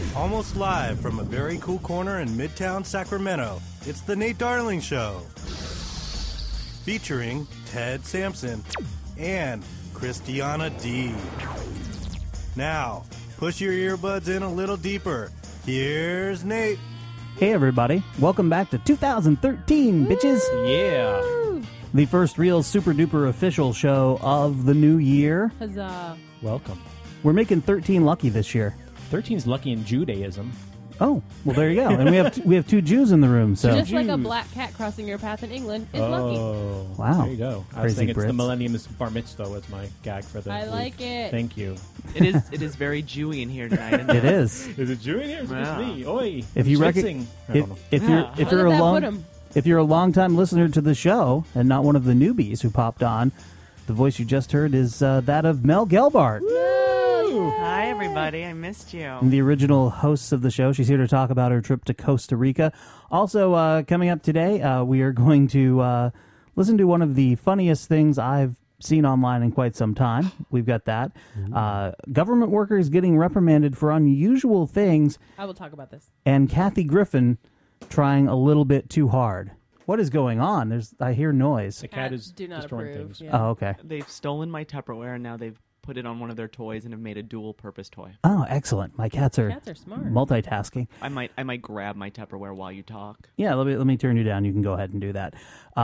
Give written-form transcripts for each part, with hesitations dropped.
Almost live from a very cool corner in Midtown Sacramento, it's The Nate Darling Show. Featuring Ted Sampson and Christiana D. Now, push your earbuds in a little deeper. Here's Nate. Hey everybody, welcome back to 2013, bitches. Yeah. The first real super duper official show of the new year. Huzzah. Welcome. We're making 13 lucky this year. 13's lucky in Judaism. Oh, well there you go. And we have two Jews in the room, so Just like a black cat crossing your path in England is lucky. Oh, wow. There you go. I was Crazy thinking it's the Brits. Millennium Bar Mitzvah was my gag for the I week. like it. Thank you. It is very Jewy in here tonight. Isn't it is. Is it Jew in here? Is it just Yeah. me? Oi. If you Schwitzing. I don't know. if Yeah. you're Look a at that long Woodham. if you're a long-time listener to the show and not one of the newbies who popped on, the voice you just heard is that of Mel Gelbart. Hi, everybody. I missed you. The original hosts of the show. She's here to talk about her trip to Costa Rica. Also, coming up today, we are going to listen to one of the funniest things I've seen online in quite some time. We've got that. Government workers getting reprimanded for unusual things, I will talk about this. and Kathy Griffin trying a little bit too hard. What is going on? I hear noise. The cat is do not destroying approve. things. Yeah. Oh, okay. They've stolen my Tupperware, and now they've put it on one of their toys and have made a dual-purpose toy. Oh, excellent. My cats are smart. multitasking. I might grab my Tupperware while you talk. Yeah, let me turn you down. You can go ahead and do that.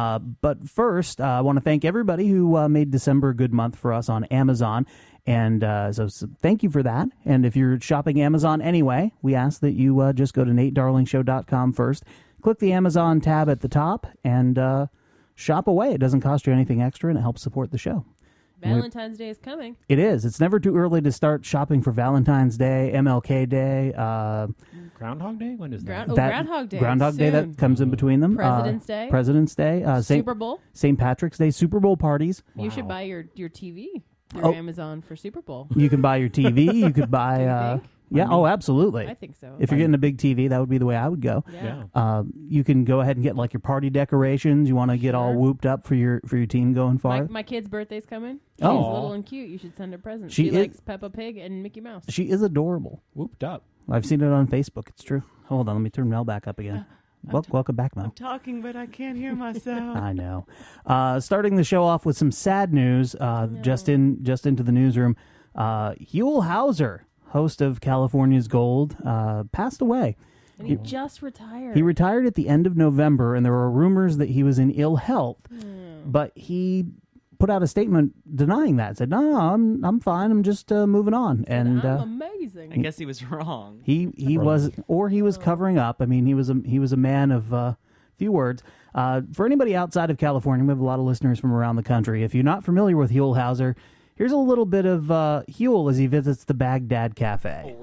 But first, I want to thank everybody who made December a good month for us on Amazon. And so thank you for that. And if you're shopping Amazon anyway, we ask that you just go to NateDarlingShow.com first. Click the Amazon tab at the top and shop away. It doesn't cost you anything extra, and it helps support the show. Valentine's Day is coming. It is. It's never too early to start shopping for Valentine's Day, MLK Day. Groundhog Day? When is that? Groundhog Day. Groundhog Day soon. that comes in between them. President's Day. President's Day. Super Bowl. St. Patrick's Day. Super Bowl parties. You should buy your TV through Oh. Amazon for Super Bowl. You can buy your TV. You could buy... Do you think? yeah, oh, absolutely. I think so. If you're getting a big TV, that would be the way I would go. Yeah. You can go ahead and get like your party decorations. You want to get all Sure. whooped up for your team going far. My kid's birthday's coming. She's Oh. little and cute. You should send her presents. She She is- likes Peppa Pig and Mickey Mouse. She is adorable. Whooped up. I've seen it on Facebook. It's true. Hold on, let me turn Mel back up again. Welcome back, Mel. I'm talking, but I can't hear myself. I know. Starting the show off with some sad news. Just into the newsroom. Huell Hauser, host of California's Gold, passed away. And he just retired. He retired at the end of November, and there were rumors that he was in ill health. But he put out a statement denying that. Said, "No, I'm fine. I'm just moving on." And I'm amazing. I guess he was wrong. he was, or he was covering up. I mean, he was a man of few words. For anybody outside of California, we have a lot of listeners from around the country. If you're not familiar with Huell Hauser, here's a little bit of Huell as he visits the Baghdad Cafe.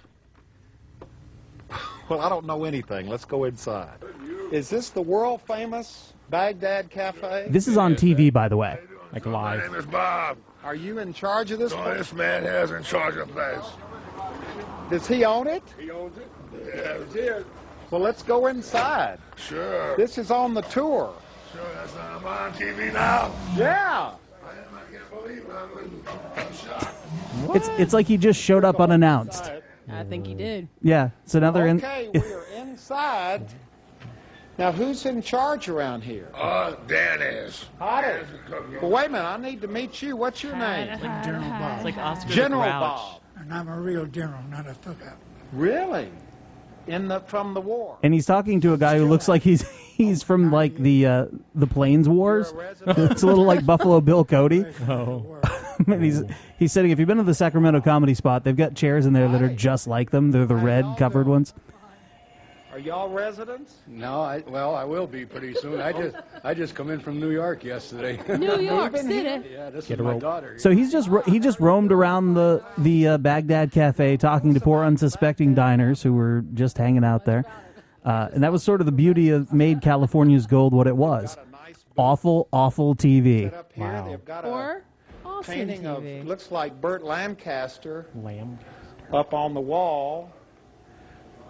Well, I don't know anything. Let's go inside. Is this the world famous Baghdad Cafe? This is on TV, by the way. Like My live. name is Bob. Are you in charge of this No, place? this man has in charge of the place. Does he own it? He owns it. Yeah, it's here. Well, let's go inside. Sure. This is on the tour. Sure, I'm on TV now. Yeah. I can't believe it. I'm shocked. It's like he just showed up unannounced. I think he did. Yeah. So now they're in. Okay, we are inside. Now, who's in charge around here? Dan is. Howdy. Well, wait a minute. I need to meet you. What's your name? General Bob. It's like Oscar the General Grouch. Bob. And I'm a real general, not a thug out. Really? From the war. And he's talking to a guy who looks like he's from like the Plains Wars. It's a little like Buffalo Bill Cody. Oh. And he's sitting. If you've been to the Sacramento Comedy Spot, they've got chairs in there that are just like them. They're the red covered ones. Are y'all residents? No, I will be pretty soon. I just come in from New York yesterday. New York City. Yeah, this Get is a my rope. daughter. So he just roamed around the Baghdad Cafe talking to poor unsuspecting diners who were just hanging out there. And that was sort of the beauty of made California's Gold what it was. Awful, awful TV. Up here, Wow. they've got Or a awesome painting TV. of looks like Burt Lancaster Lamb. up on the wall.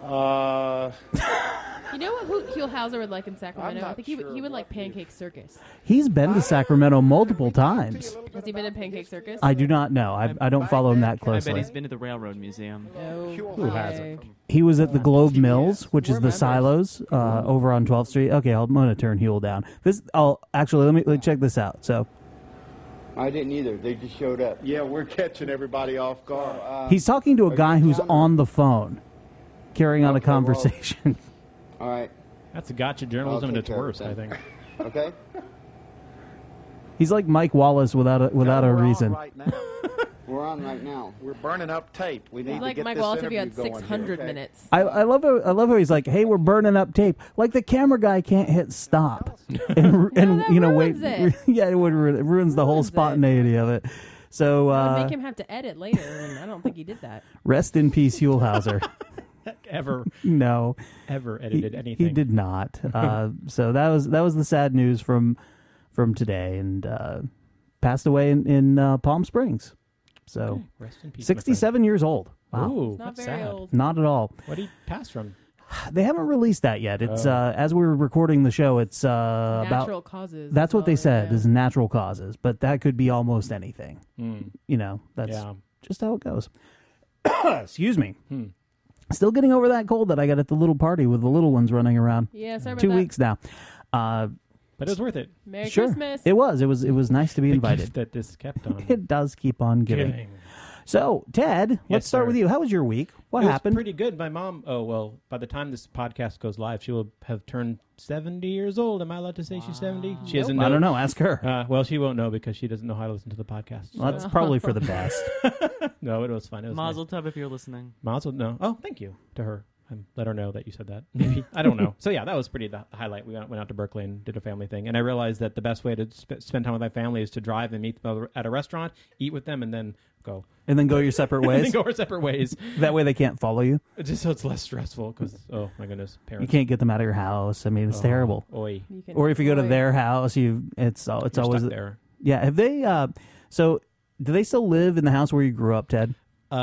You know what Huelhauser would like in Sacramento? I'm I not think he sure would like Pancake Circus. He's been to Sacramento multiple times. Has he been to Pancake Circus? I do not know. I don't follow him that I bet closely. he's been to the Railroad Museum. No Who hasn't? way. He was at the Globe Mills, which is the We're silos over on 12th Street. Okay, I'm going to turn Huel down. Let me check this out. So I didn't either. They just showed up. Yeah, we're catching everybody off guard. he's talking to a guy who's on the phone, carrying on a Okay, well- conversation. All right. That's a gotcha journalism I'll at take its care of worst, it I then. think. Okay. He's like Mike Wallace without a No, we're on reason. right now. We're on right now. We're burning up tape. We need He's to like get Mike this Wallace if you interview had going 600 here. minutes. I love how he's like, "Hey, we're burning up tape." Like the camera guy can't hit stop, and that you know wait, ruins it. yeah, it ruins the whole Ruins it. spontaneity of it. So That would make him have to edit later, and I don't think he did that. rest in peace, Huelhauser. Ever No, edited anything. he did not. So that was the sad news from today, and passed away in Palm Springs. So Okay. Rest in peace, my friend. 67 years old. Wow, Ooh, It's not that's very sad. old. not at all. What did he pass from? They haven't released that yet. It's as we're recording the show. It's Natural about. causes. That's what they said yeah. is natural causes, but that could be almost anything. You know, that's Yeah. just how it goes. Excuse me. Still getting over that cold that I got at the little party with the little ones running around. Yeah, sorry about 2 that. weeks now. But it was worth it. Merry Sure, Christmas. it was. It was nice to be The invited. gift that this kept on It does keep on giving. giving. So, Ted, let's start sir. with you. How was your week? What It was happened? pretty good. My mom, by the time this podcast goes live, she will have turned 70 years old. Am I allowed to say she's 70? She doesn't know. I don't know. Ask her. Well, she won't know because she doesn't know how to listen to the podcast. Well, that's probably for the best. No, it was fun. It was Mazel tov if you're listening. Mazel, no. Oh, thank you to her. Let her know that you said that. Maybe. I don't know. So, yeah, that was pretty the highlight. We went out to Berkeley and did a family thing. And I realized that the best way to spend time with my family is to drive and meet them at a restaurant, eat with them, and then go. And then go your separate And ways. then go our separate ways. That way they can't follow you. Just so it's less stressful because, oh, my goodness, You parents. can't get them out of your house. I mean, it's terrible. Oi. You can Or if you go to avoid- their house, it's You're always stuck there. Yeah. Have they? So, do they still live in the house where you grew up, Ted?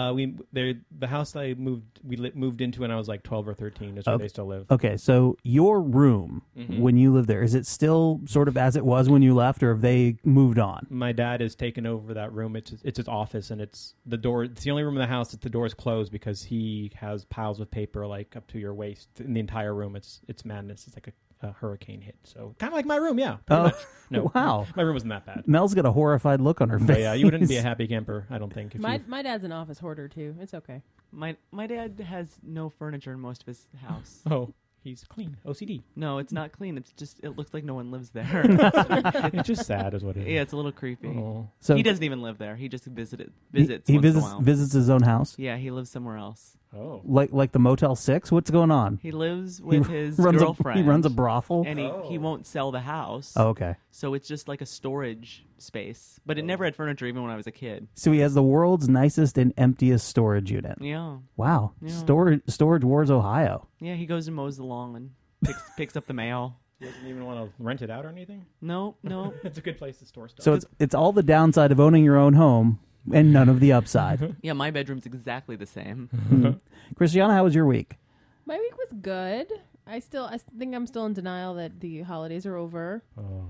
The house that I moved into when I was like 12 or 13 is where they still live. Okay, so your room when you lived there, is it still sort of as it was when you left, or have they moved on? My dad has taken over that room. It's his office, and it's the door. It's the only room in the house that the door is closed because he has piles of paper like up to your waist in the entire room. It's madness. It's like a hurricane hit. So kind of like my room, yeah. Pretty much. No, wow. My room wasn't that bad. Mel's got a horrified look on her face. But yeah, you wouldn't be a happy camper, I don't think. If My you, dad's an office hoarder too. It's okay. My dad has no furniture in most of his house. oh, he's clean. OCD. No, it's not clean. It's just it looks like no one lives there. It's just sad, is what it is. Yeah, it's a little creepy. Oh. So He doesn't even live there. He just visits. he once in a while. visits his own house, Yeah, he lives somewhere else. Oh. like the Motel 6. What's going on? He lives with his runs girlfriend. he runs a brothel. and he won't sell the house. Oh, okay. So it's just like a storage space. But it never had furniture even when I was a kid. So he has the world's nicest and emptiest storage unit. Yeah. Wow. Yeah. Storage Wars, Ohio. Yeah, he goes and mows the lawn and picks up the mail. He doesn't even want to rent it out or anything? No. It's a good place to store stuff. So it's all the downside of owning your own home and none of the upside. Yeah, my bedroom's exactly the same. Christiana, how was your week? My week was good. I think I'm still in denial that the holidays are over.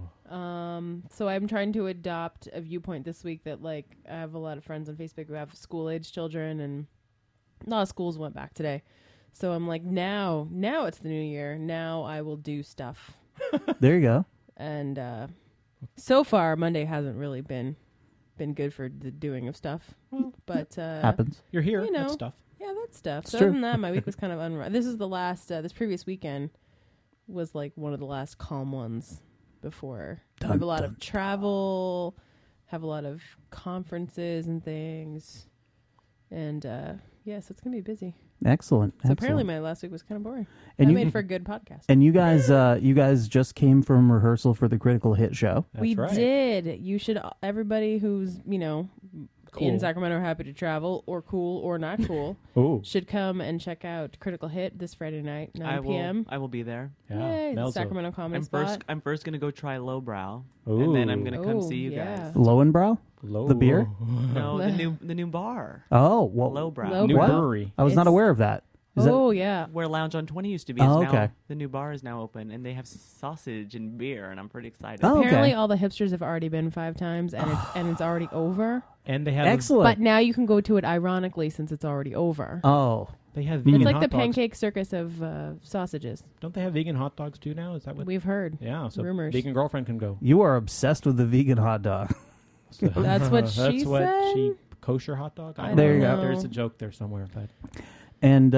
So I'm trying to adopt a viewpoint this week that I have a lot of friends on Facebook who have school age children, and a lot of schools went back today. So I'm like, now it's the new year. Now I will do stuff. There you go. And so far Monday hasn't really been good for the doing of stuff. But Happens. You're here. you know. That's stuff. Yeah, that stuff. It's So true. other than that, my week was kind of this is the last. This previous weekend was like one of the last calm ones before. I have a lot of travel, have a lot of conferences and things, and so it's gonna be busy. Excellent. So apparently, my last week was kind of boring. And That you- made for a good podcast. And you guys just came from rehearsal for the Critical Hit show. We right. did. You should. Everybody who's in Cool. Sacramento, happy to travel, or cool or not cool, Ooh. should come and check out Critical Hit this Friday night, 9 p.m. I will be there. Yeah. Yay, the Mel's a- Sacramento Comedy Spot. I'm first gonna go try Lowbrow, Ooh. and then I'm gonna come Oh, see you yeah. guys. Lowenbrow? Low. The beer? No, the new bar. Oh, well, Lowbrow. Low- New What? brewery. I was not It's- aware of that. Is that- Oh yeah. Where Lounge on 20 used to be. Oh, is now, okay. The new bar is now open, and they have sausage and beer, and I'm pretty excited. Oh, okay. Apparently, all the hipsters have already been 5 times, and it's already over. And they have Excellent. But now you can go to it ironically since it's already over. Oh. They have vegan It's like hot the dogs. pancake circus of sausages. Don't they have vegan hot dogs too now? Is that what We've heard. Yeah, so Rumors. vegan girlfriend can go. You are obsessed with the vegan hot dog. So- That's what she That's what said? she kosher hot dog. I don't There you know. go. There's a joke there somewhere, but And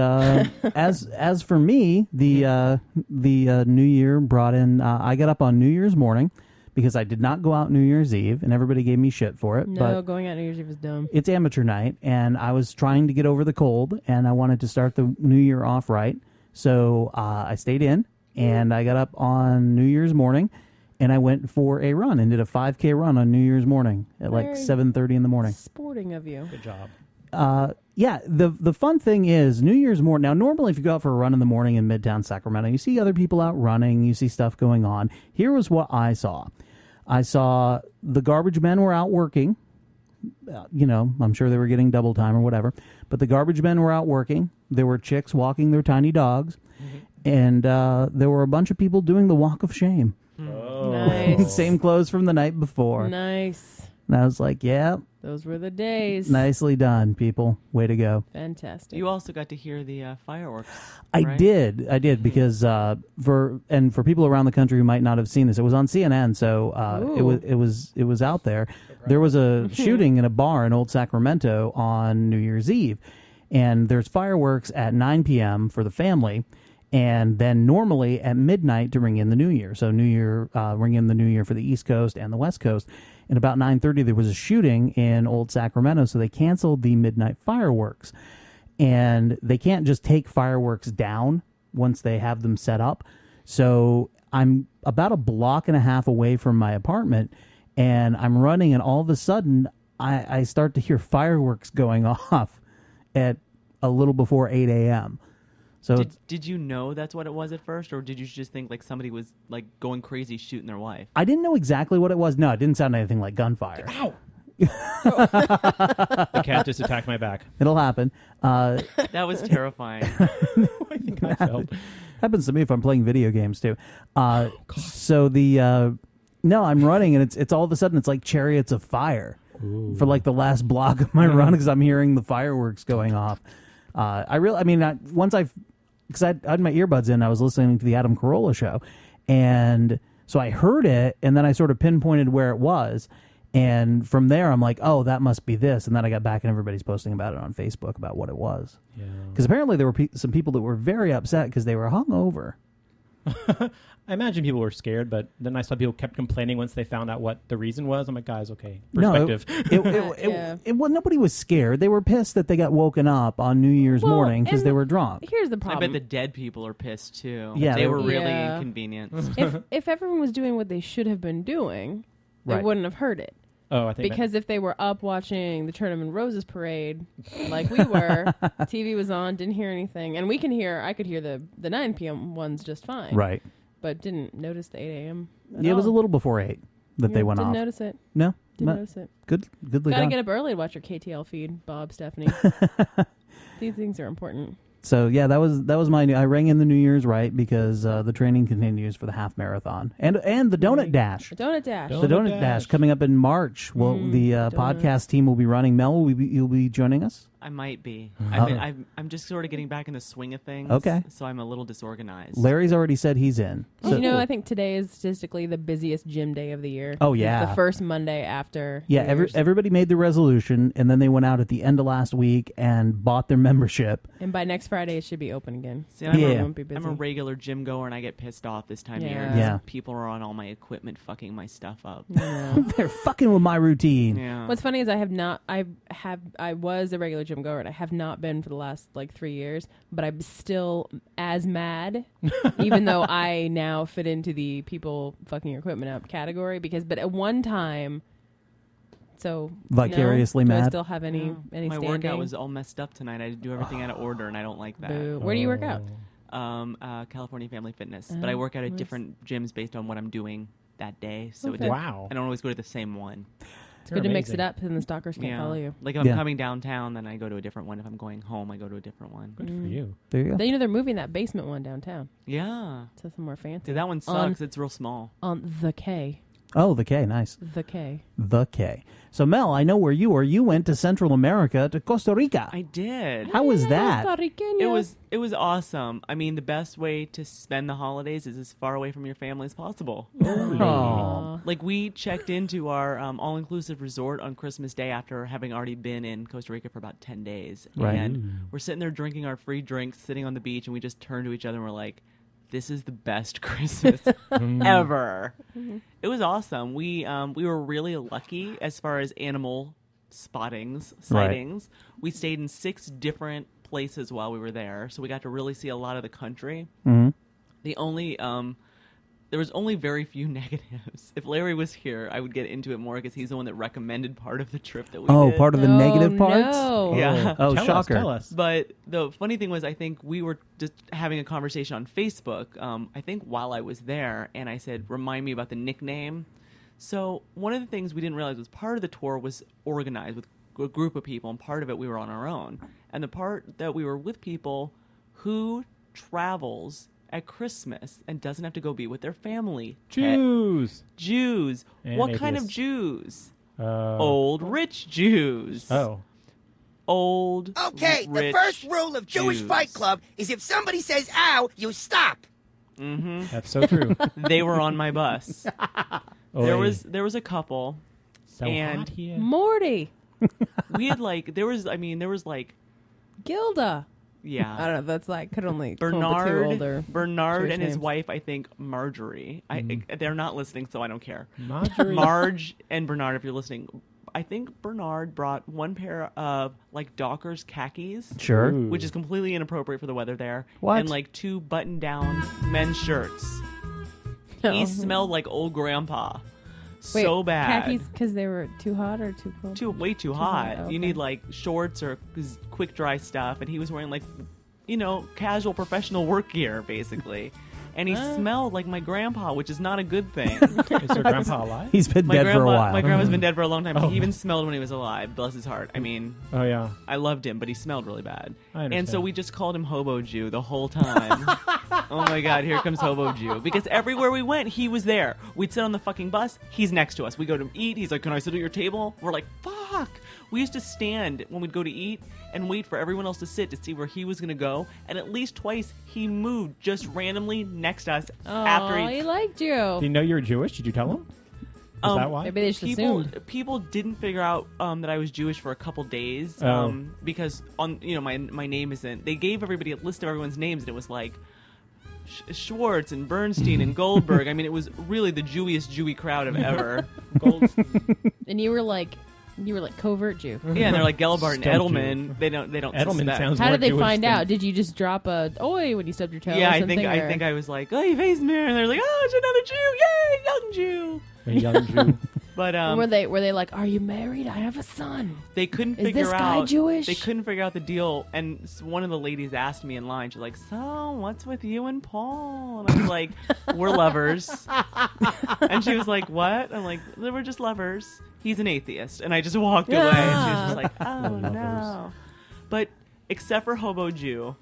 as for me, the New Year brought in. I got up on New Year's morning because I did not go out New Year's Eve, and everybody gave me shit for it. No, But going out New Year's Eve is dumb. it's amateur night, and I was trying to get over the cold, and I wanted to start the New Year off right. So I stayed in, and I got up on New Year's morning, and I went for a run and did a 5K run on New Year's morning at like Very 7:30 in the morning. Sporting of you. good job. Yeah, the fun thing is New Year's morning. Now, normally if you go out for a run in the morning in Midtown Sacramento, you see other people out running, you see stuff going on. Here was what I saw. I saw the garbage men were out working. I'm sure they were getting double time or whatever. But the garbage men were out working. There were chicks walking their tiny dogs. And there were a bunch of people doing the walk of shame. Nice. Same clothes from the night before. Nice. And I was like, yeah, Those were the days. nicely done, people. Way to go. Fantastic. You also got to hear the fireworks. I right? did because for people around the country who might not have seen this, it was on CNN, so it was out there. There was a shooting in a bar in Old Sacramento on New Year's Eve, and there's fireworks at 9 p.m. for the family, and then normally at midnight to ring in the New Year. So ring in the New Year for the East Coast and the West Coast. And about 9:30 there was a shooting in Old Sacramento, so they canceled the midnight fireworks. And they can't just take fireworks down once they have them set up. So I'm about a block and a half away from my apartment, and I'm running, and all of a sudden I start to hear fireworks going off at a little before 8 a.m. So Did you know that's what it was at first, or did you just think like somebody was like going crazy shooting their wife? I didn't know exactly what it was. No, it didn't sound anything like gunfire. Ow! The cat just attacked my back. It'll happen. That was terrifying. I think I felt. Happens to me if I'm playing video games too. So no, I'm running, and it's all of a sudden it's like chariots of fire for like the last block of my run because I'm hearing the fireworks going off. Because I had my earbuds in, I was listening to the Adam Carolla show, and so I heard it, and then I sort of pinpointed where it was, and from there I'm like, oh, that must be this, and then I got back and everybody's posting about it on Facebook about what it was. Yeah. Because apparently there were some people that were very upset because they were hungover. I imagine people were scared, but then I saw people kept complaining once they found out what the reason was. I'm like, guys, okay, perspective. Nobody was scared. They were pissed that they got woken up on New Year's morning because they were drunk. Here's the I problem. bet the dead people are pissed too. Yeah, they they were were- really Yeah. inconvenienced. if everyone was doing what they should have been doing, they Right. wouldn't have heard it. Oh, I think Because if they were up watching the Tournament Roses parade, like we were, TV was on, didn't hear anything, and I could hear the 9 p.m. ones just fine, Right. But didn't notice the 8 a.m. at It was a all. little before 8 that they went didn't off. notice it. No? Didn't But notice it. Goodly Gotta done. get up early to watch your KTL feed, Bob, Stephanie. These things are important. So yeah, that was my. I rang in the New Year's right because the training continues for the half marathon and the donut dash. Donut Dash. The donut dash coming up in March. Well, the podcast team will be running. Mel, you'll be joining us. I might be. Oh. I'm just sort of getting back in the swing of things. Okay. So I'm a little disorganized. Larry's already said he's in. So, I think today is statistically the busiest gym day of the year. Oh, It's yeah. the first Monday after. yeah, New Year's. everybody made the resolution, and then they went out at the end of last week and bought their membership. And by next Friday, it should be open again. See, I'm, Yeah. a, Won't be busy. I'm a regular gym goer, and I get pissed off this time of year. Yeah. 'Cause Yeah. People are on all my equipment fucking my stuff up. They're fucking with my routine. Yeah. What's funny is I was a regular gym goer and I have not been for the last like 3 years, but I'm still as mad, even though I now fit into the people fucking your equipment up category. But at one time, so Vicariously do I mad? still have any My standing? workout was all messed up tonight. I had to do everything out of order, and I don't like that. Boo. Where do you work out? California Family Fitness, but I work out at nice. different gyms based on what I'm doing that day. So Okay. it Wow. I don't always go to the same one. It's good to mix it up, and the stalkers can't follow you. Like if I'm coming downtown, then I go to a different one. If I'm going home, I go to a different one. Good for you. There you go. Then they're moving that basement one downtown. Yeah. To somewhere fancy. Dude, that one sucks. It's real small. On the K. Oh, the K, nice. The K. The K. So, Mel, I know where you were. You went to Central America, to Costa Rica. I did. How was that? It was awesome. I mean, the best way to spend the holidays is as far away from your family as possible. Aww. Like, we checked into our all-inclusive resort on Christmas Day after having already been in Costa Rica for about 10 days. Right. And we're sitting there drinking our free drinks, sitting on the beach, and we just turned to each other and we're like, this is the best Christmas ever. It was awesome. We were really lucky as far as animal sightings. Right. We stayed in 6 different places while we were there, so we got to really see a lot of the country. Mm-hmm. The only there was only very few negatives. If Larry was here, I would get into it more because he's the one that recommended part of the trip that we did. Part of the negative parts? No. Yeah. Oh, Tell shocker. us. But the funny thing was, I think we were just having a conversation on Facebook, I think while I was there, and I said, remind me about the nickname. So one of the things we didn't realize was part of the tour was organized with a group of people, and part of it we were on our own. And the part that we were with people who travels at Christmas and doesn't have to go be with their family. Jews. Jews. And What kind of atheists. Jews? Old rich Jews. Oh. Old Okay, the rich first rule of Jewish Jews. Fight Club is if somebody says ow, you stop. Mm-hmm. That's so true. They were on my bus. Oy. There was a couple, So and hot here. Morty. we had there was Gilda. yeah. I don't know. That's like could only come up with two older Bernard Jewish and his names. wife, I think Marjorie. They're not listening, so I don't care. Marjorie. Marge and Bernard, if you're listening, I think Bernard brought one pair of Dockers khakis, Sure. Ooh. which is completely inappropriate for the weather there, What? and 2 button-down men's shirts. No. He smelled like old grandpa. Wait, So bad. Khakis because they were too hot or too cold? Way too hot. hot, You okay. need shorts or quick dry stuff, and he was wearing casual professional work gear basically, and he smelled like my grandpa, which is not a good thing. Is your grandpa alive? He's been dead for a while. My grandpa's been dead for a long time. But Oh. he even smelled when he was alive. Bless his heart. I mean, Oh, yeah. I loved him, but he smelled really bad. I And so understand. we just called him Hobo Jew the whole time. Oh my God, here comes Hobo Jew. Because everywhere we went, he was there. We'd sit on the fucking bus. He's next to us. We go to eat. He's like, can I sit at your table? We're like, fuck. We used to stand when we'd go to eat and wait for everyone else to sit to see where he was going to go. And at least twice, he moved just randomly next to us after Oh, he... he liked you. Do you know you were Jewish? Did you tell him? Is that why? Maybe they just assumed. People didn't figure out that I was Jewish for a couple days Oh. because on my name isn't. They gave everybody a list of everyone's names, and it was like Schwartz and Bernstein and Goldberg. I mean, it was really the Jewiest Jewy crowd of ever. And you were like covert Jew. Yeah, and they're like Gelbart and Stump Edelman. They don't. Edelman suspect. sounds How more did they Jewish find than- out? Did you just drop a oi when you stubbed your toe? Yeah, or I something, think I was like, oh, Weismir, and they're like, oh, it's another Jew, yay, young Jew. A young Jew. But were they like, are you married? I have a son. they couldn't Is figure this out. guy Jewish? They couldn't figure out the deal, and one of the ladies asked me in line. She's like, "So, what's with you and Paul?" And I was like, "We're lovers." And she was like, "What?" I'm like, "We're just lovers. He's an atheist." And I just walked away. And she was just like, "Oh Lovers. no!" But except for Hobo Jew,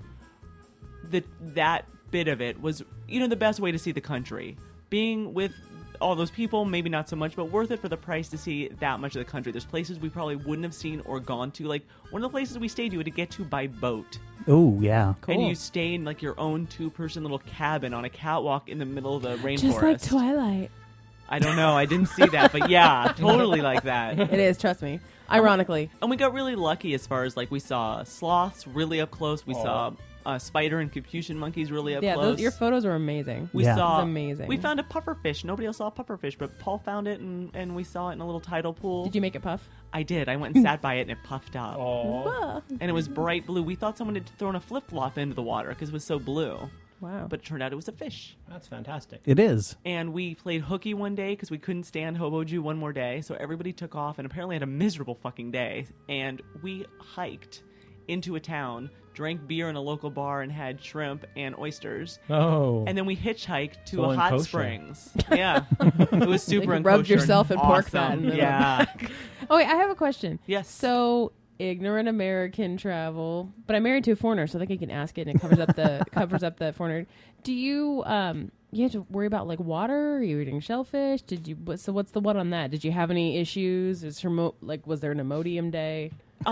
that bit of it was, the best way to see the country. Being with all those people, maybe not so much, but worth it for the price to see that much of the country. There's places we probably wouldn't have seen or gone to. Like, one of the places we stayed, you had to get to by boat. Oh, yeah. And you stay in, your own 2-person little cabin on a catwalk in the middle of the rainforest. Just like Twilight. I don't know. I didn't see that, but yeah, totally like that. It is, trust me. Ironically. And we got really lucky as far as, we saw sloths really up close. We saw spider and Capuchin monkeys really up close. Your photos were amazing. We saw. It was amazing. We found a pufferfish. Nobody else saw a pufferfish, but Paul found it, and we saw it in a little tidal pool. Did you make it puff? I did. I went and sat by it, and it puffed up. Ah. And it was bright blue. We thought someone had thrown a flip-flop into the water because it was so blue. Wow. But it turned out it was a fish. That's fantastic. It is. And we played hooky one day because we couldn't stand Hobo Jew one more day. So everybody took off and apparently had a miserable fucking day. And we hiked into a town drank beer in a local bar, and had shrimp and oysters. Oh. And then we hitchhiked to So a hot unkosher. springs. Yeah. It was super Like, unkosher. rubbed yourself in and pork fat awesome. in the Yeah. Oh, wait, I have a question. Yes. So, ignorant American travel, but I'm married to a foreigner, so I think I can ask it, and it covers up the covers up the foreigner. Do you you have to worry about like water? Are you eating shellfish? Did you? So what's the what on that? Did you have any issues? Was there an Imodium day?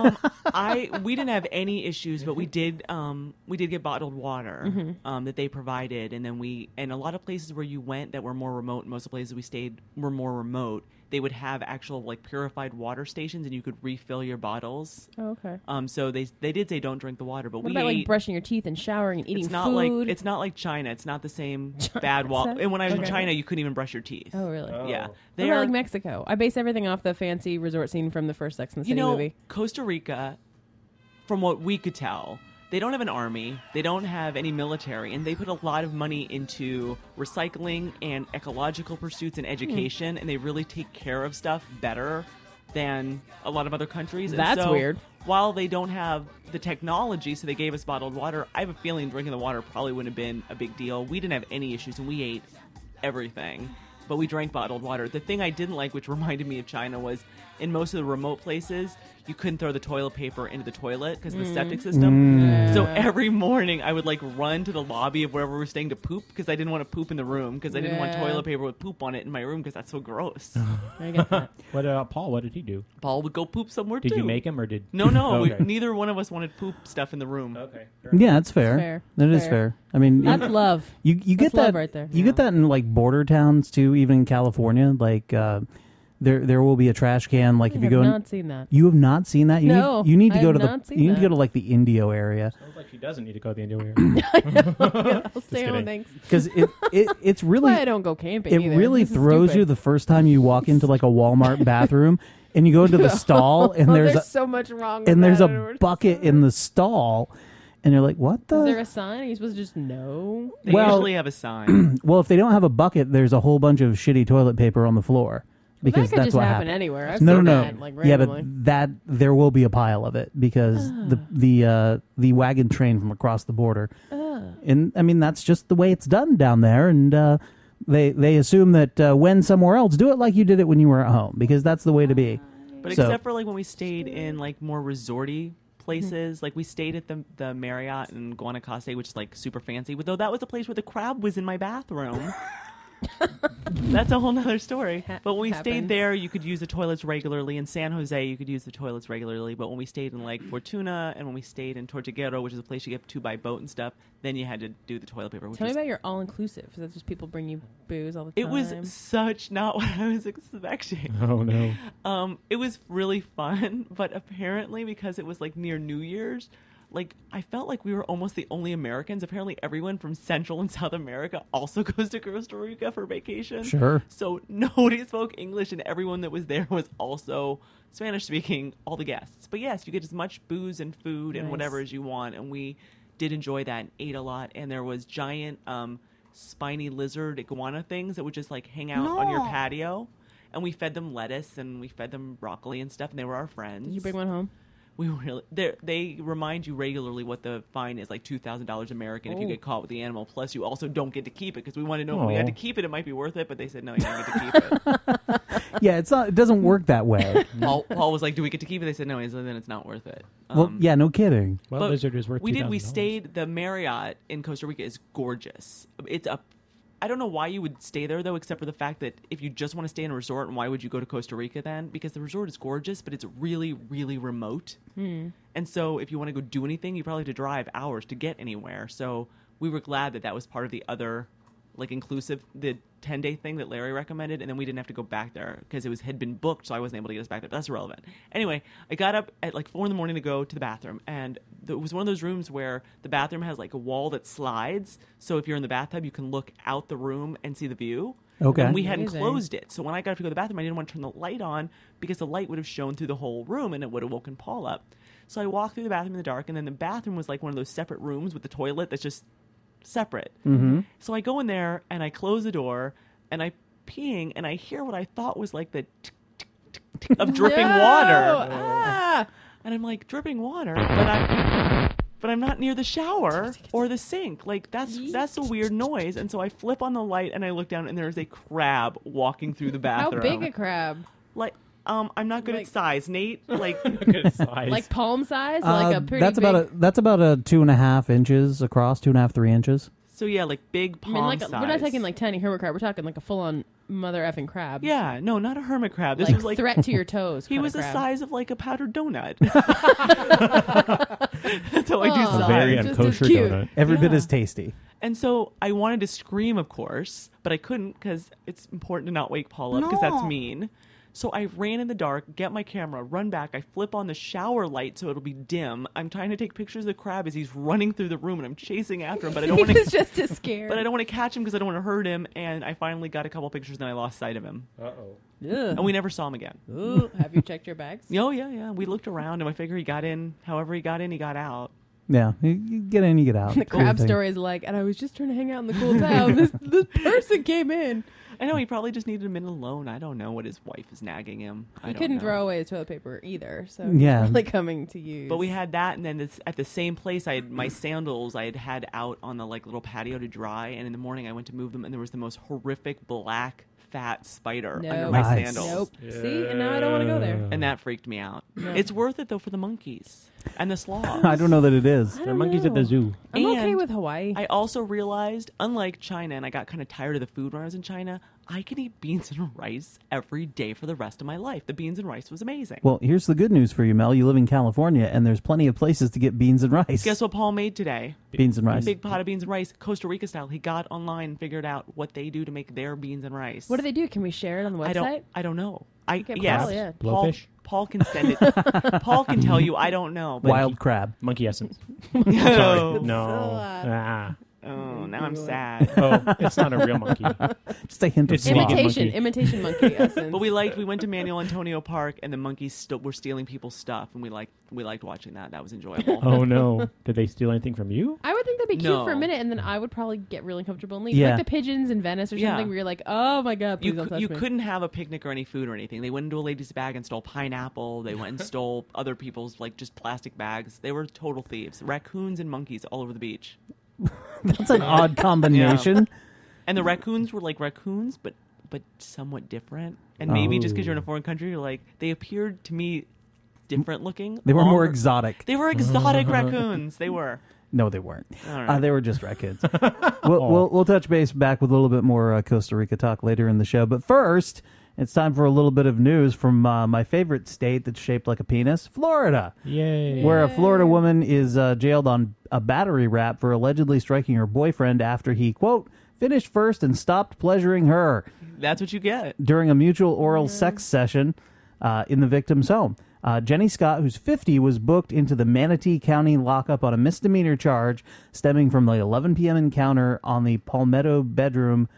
We didn't have any issues, but we did get bottled water that they provided, and then and a lot of places where you went that were more remote, most of the places we stayed were more remote. They would have actual like purified water stations, and you could refill your bottles. Oh, okay. So they did say don't drink the water, but What we about ate. like brushing your teeth and showering and eating It's not food? it's not like China. It's not the same bad water. And when I was in China, you couldn't even brush your teeth. Oh, really? Yeah. What about like Mexico? I base everything off the fancy resort scene from the first Sex and the City movie. Costa Rica, from what we could tell, they don't have an army, they don't have any military, and they put a lot of money into recycling and ecological pursuits and education, and they really take care of stuff better than a lot of other countries. And That's so, weird. While they don't have the technology, so they gave us bottled water, I have a feeling drinking the water probably wouldn't have been a big deal. We didn't have any issues, and we ate everything. But we drank bottled water. The thing I didn't like, which reminded me of China, was in most of the remote places, you couldn't throw the toilet paper into the toilet because of the septic system. So every morning I would like run to the lobby of wherever we were staying to poop because I didn't want to poop in the room because I didn't want toilet paper with poop on it in my room because that's so gross. I get that. What Paul? What did he do? Paul would go poop somewhere Did too. you make him or did? No. Okay. Neither one of us wanted poop stuff in the room. Okay. Yeah, that's fair. Fair. That is Fair. fair. I mean, That's love. You get That's love that right there. You get that in like border towns too, even in California. Like there will be a trash can. Like if you I go, have not seen that. you have not seen that. No, you need to I go have to not the seen you need to go that. to like the Indio area Sounds like she doesn't need to go to the Indio area. I'll stay home, kidding. thanks. because it's really Why I don't go camping it either. really This is throws stupid. you the first time you walk into like a Walmart bathroom and you go into the stall and Oh, there's so much wrong with and there's that. a bucket in the stall and you're like, what the? Is there a sign? Are you supposed to just know? They Well- usually have a sign. Well, if they don't have a bucket, there's a whole bunch of shitty toilet paper on the floor. Because that could that's just what happen happened. anywhere. I've No, seen no, that, like, yeah, but randomly. that there will be a pile of it because the wagon train from across the border, and I mean that's just the way it's done down there, and they assume that when somewhere else, do it like you did it when you were at home because that's the way to be. But So- except for like when we stayed in like more resorty places, like we stayed at the Marriott in Guanacaste, which is like super fancy. But though that was a place where the crab was in my bathroom. That's a whole nother story. But when we stayed Happens. there, you could use the toilets regularly. In San Jose, you could use the toilets regularly. But when we stayed in like Fortuna and when we stayed in Tortuguero, which is a place you get to by boat and stuff, then you had to do the toilet paper. Which Tell me was, about your all-inclusive. Is that just people bring you booze all the time? it was such not what I was expecting. Oh no. It was really fun, but apparently because it was like near New Year's, like I felt like we were almost the only Americans. Apparently everyone from Central and South America also goes to Costa Rica for vacation. Sure. So nobody spoke English and everyone that was there was also Spanish speaking, all the guests. But yes, you get as much booze and food and Nice. whatever as you want, and we did enjoy that and ate a lot. And there was giant spiny lizard iguana things that would just like hang out on your patio. And we fed them lettuce and we fed them broccoli and stuff, and they were our friends. Did you bring one home? We really they remind you regularly what the fine is, like $2,000 American if you Oh. get caught with the animal. Plus, you also don't get to keep it because we want to know if we had Aw. to keep it, it might be worth it. But they said no, you don't get to keep it. Yeah, it's not. It doesn't work that way. Paul was like, "Do we get to keep it?" They said no. So then it's not worth it. Well, yeah, no kidding. What But lizard is worth we did. We $2,000? stayed. The Marriott in Costa Rica is gorgeous. It's a. I don't know why you would stay there though, except for the fact that if you just want to stay in a resort, and why would you go to Costa Rica then? Because the resort is gorgeous, but it's really, really remote. And so if you want to go do anything, you probably have to drive hours to get anywhere. So we were glad that that was part of the other, like inclusive, the 10-day thing that Larry recommended, and then we didn't have to go back there because had been booked, so I wasn't able to get us back there. But that's irrelevant. Anyway, I got up at like 4 a.m. to go to the bathroom, and it was one of those rooms where the bathroom has like a wall that slides, so if you're in the bathtub, you can look out the room and see the view. Okay. And we hadn't Amazing. closed it, so when I got up to go to the bathroom, I didn't want to turn the light on because the light would have shone through the whole room and it would have woken Paul up. So I walked through the bathroom in the dark, and then the bathroom was like one of those separate rooms with the toilet that's just separate. Mm-hmm. So I go in there and I close the door and I peeing and I hear what I thought was like the tick, tick, tick, tick of dripping No! water. Ah! And I'm like, dripping water? but I'm not near the shower or the sink. Like that's a weird noise. And so I flip on the light and I look down and there's a crab walking through the How bathroom. big a crab? Like I'm not good at size, Nate. Like Like palm size? Like a pretty that's big... about a 2.5 inches across, 2.5, 3 inches. So yeah, like big palm like size. we're not talking like tiny hermit crab. We're talking like a full-on mother effing crab. Yeah, no, not a hermit crab. This Like was like threat to your toes. He was the crab. size of like a powdered donut. That's how I do Aw, size. Very just as unkosher cute. donut. Every bit Yeah. as tasty. And so I wanted to scream, of course, but I couldn't because it's important to not wake Paul up because that's mean. So I ran in the dark, get my camera, run back. I flip on the shower light so it'll be dim. I'm trying to take pictures of the crab as he's running through the room, and I'm chasing after him. But I don't He want was to. just as scared. But I don't want to catch him because I don't want to hurt him. And I finally got a couple pictures, and then I lost sight of him. Uh-oh. And we never saw him again. Ooh, have you checked your bags? Oh yeah. We looked around, and I figure he got in. However he got in, he got out. Yeah, you get in, you get out. The crab Cool thing. story is like, and I was just trying to hang out in the cool town. this person came in. I know he probably just needed a minute alone. I don't know what his wife is nagging him. He couldn't throw away his toilet paper either, so Yeah. he's really coming to use. But we had that, and then at the same place, I had my sandals I had out on the like little patio to dry, and in the morning I went to move them, and there was the most horrific black fat spider under my Nice. sandals. Nope. See, and now I don't want to go there. And that freaked me out. No. It's worth it though for the monkeys and the sloths. I don't know that it is. I There don't are monkeys at know. the zoo. I'm okay And with Hawaii. I also realized, unlike China, and I got kind of tired of the food when I was in China, I can eat beans and rice every day for the rest of my life. The beans and rice was amazing. Well, here's the good news for you, Mel. You live in California, and there's plenty of places to get beans and rice. Guess what Paul made today? Beans and rice. Big pot of beans and rice, Costa Rica style. He got online and figured out what they do to make their beans and rice. What do they do? Can we share it on the website? I don't know. Okay, Yes, Paul, yeah. Paul, Blowfish? Paul can send it. Paul can tell you. I don't know. But Wild crab. Monkey essence. No. Sorry. No. So, Oh, now I'm sad. Oh, it's not a real monkey. Just a hint of It's sloth. vegan. Imitation monkey essence. But we went to Manuel Antonio Park, and the monkeys were stealing people's stuff, and we liked watching that. That was enjoyable. Oh no! Did they steal anything from you? I would think that'd be cute No. for a minute, and then I would probably get really comfortable and leave. Yeah. Like the pigeons in Venice or Yeah. something, where you're like, oh my god, please don't touch You me. couldn't have a picnic or any food or anything. They went into a lady's bag and stole pineapple. They went and stole other people's like just plastic bags. They were total thieves. Raccoons and monkeys all over the beach. That's an odd combination. And the raccoons were like raccoons, but somewhat different. And maybe just because you're in a foreign country, you're like they appeared to me different looking. They were more Longer- exotic. They were exotic raccoons. They were. No, they weren't. All right. They were just raccoons. We'll touch base back with a little bit more Costa Rica talk later in the show. But first, it's time for a little bit of news from my favorite state that's shaped like a penis, Florida. Yay! Where a Florida woman is jailed on a battery rap for allegedly striking her boyfriend after he, quote, finished first and stopped pleasuring her That's what you get. during a mutual oral sex session in the victim's home. Jenny Scott, who's 50, was booked into the Manatee County lockup on a misdemeanor charge stemming from the 11 p.m. encounter on the Palmetto bedroom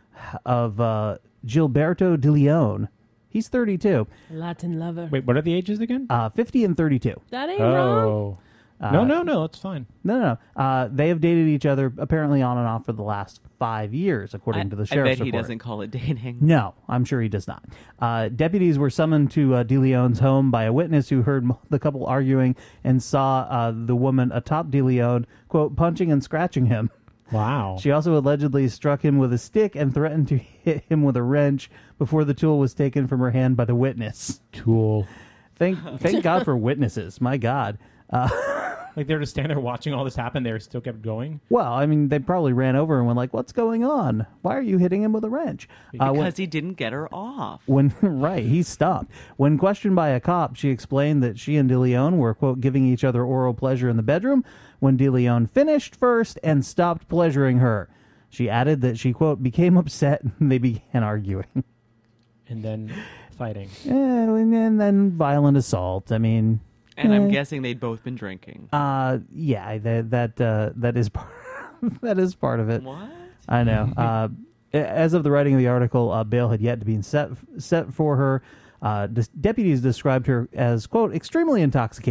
of Gilberto De Leon. He's 32. Latin lover. Wait, what are the ages again? 50 and 32. That ain't wrong. Oh. No, it's fine. No. They have dated each other apparently on and off for the last 5 years, according to the I sheriff's bet he report. doesn't call it dating. No, I'm sure he does not. Deputies were summoned to De Leon's home by a witness who heard the couple arguing and saw the woman atop De Leon, quote, punching and scratching him. Wow. She also allegedly struck him with a stick and threatened to hit him with a wrench before the tool was taken from her hand by the witness. Tool. Thank God for witnesses. My God. Like they were just standing there watching all this happen. They still kept going. Well, I mean, they probably ran over and went like, "What's going on? Why are you hitting him with a wrench?" Because he didn't get her off. Right, he stopped. When questioned by a cop, she explained that she and De Leon were, quote, giving each other oral pleasure in the bedroom when De Leon finished first and stopped pleasuring her. She added that she, quote, became upset and they began arguing. And then fighting. And then violent assault. I mean... And I'm guessing they'd both been drinking. Yeah, that is part that is part of it. What? I know. As of the writing of the article, bail had yet to be set for her. Deputies described her as, quote, extremely intoxicated.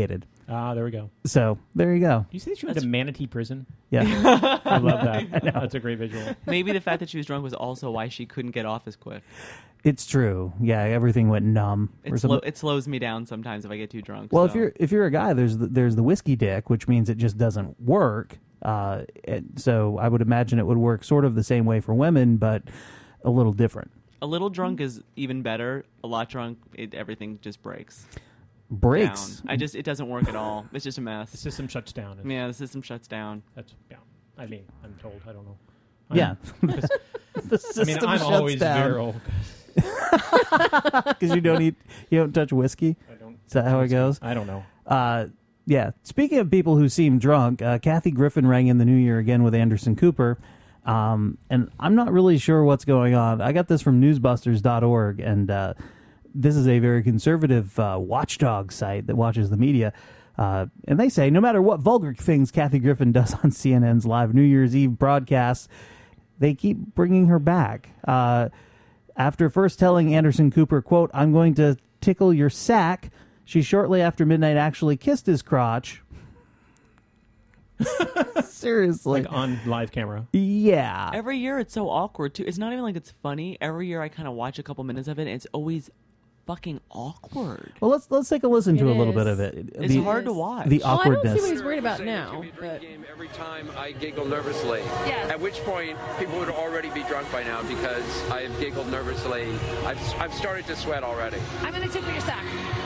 There we go. So there you go. You say she went to Manatee Prison? Yeah. I love that. That's a great visual. Maybe the fact that she was drunk was also why she couldn't get off as quick. It's true. Yeah, everything went numb. It slows me down sometimes if I get too drunk. Well, so. if you're a guy, there's the whiskey dick, which means it just doesn't work. So I would imagine it would work sort of the same way for women, but a little different. A little drunk is even better. A lot drunk, everything just breaks. Breaks? Down. It doesn't work at all. It's just a mess. The system shuts down. Yeah, the system shuts down. I mean, I'm told. I don't know. Yeah. The system I'm shuts always down. virile. Because you don't touch whiskey? I don't. Is that how it goes? I don't know. Yeah. Speaking of people who seem drunk, Kathy Griffin rang in the new year again with Anderson Cooper. And I'm not really sure what's going on. I got this from newsbusters.org, and this is a very conservative watchdog site that watches the media. And they say, no matter what vulgar things Kathy Griffin does on CNN's live New Year's Eve broadcasts, they keep bringing her back. After first telling Anderson Cooper, quote, "I'm going to tickle your sack," she shortly after midnight actually kissed his crotch. Seriously. Like on live camera. Yeah. Every year it's so awkward, too. It's not even like it's funny. Every year I kind of watch a couple minutes of it, and it's always fucking awkward. Well, let's take a listen to a little bit of it. It's hard to watch. The awkwardness. I don't see what he's worried about now. Every time I giggle nervously. Yes. At which point, people would already be drunk by now because I've giggled nervously. I've started to sweat already. I'm going to tickle your sack.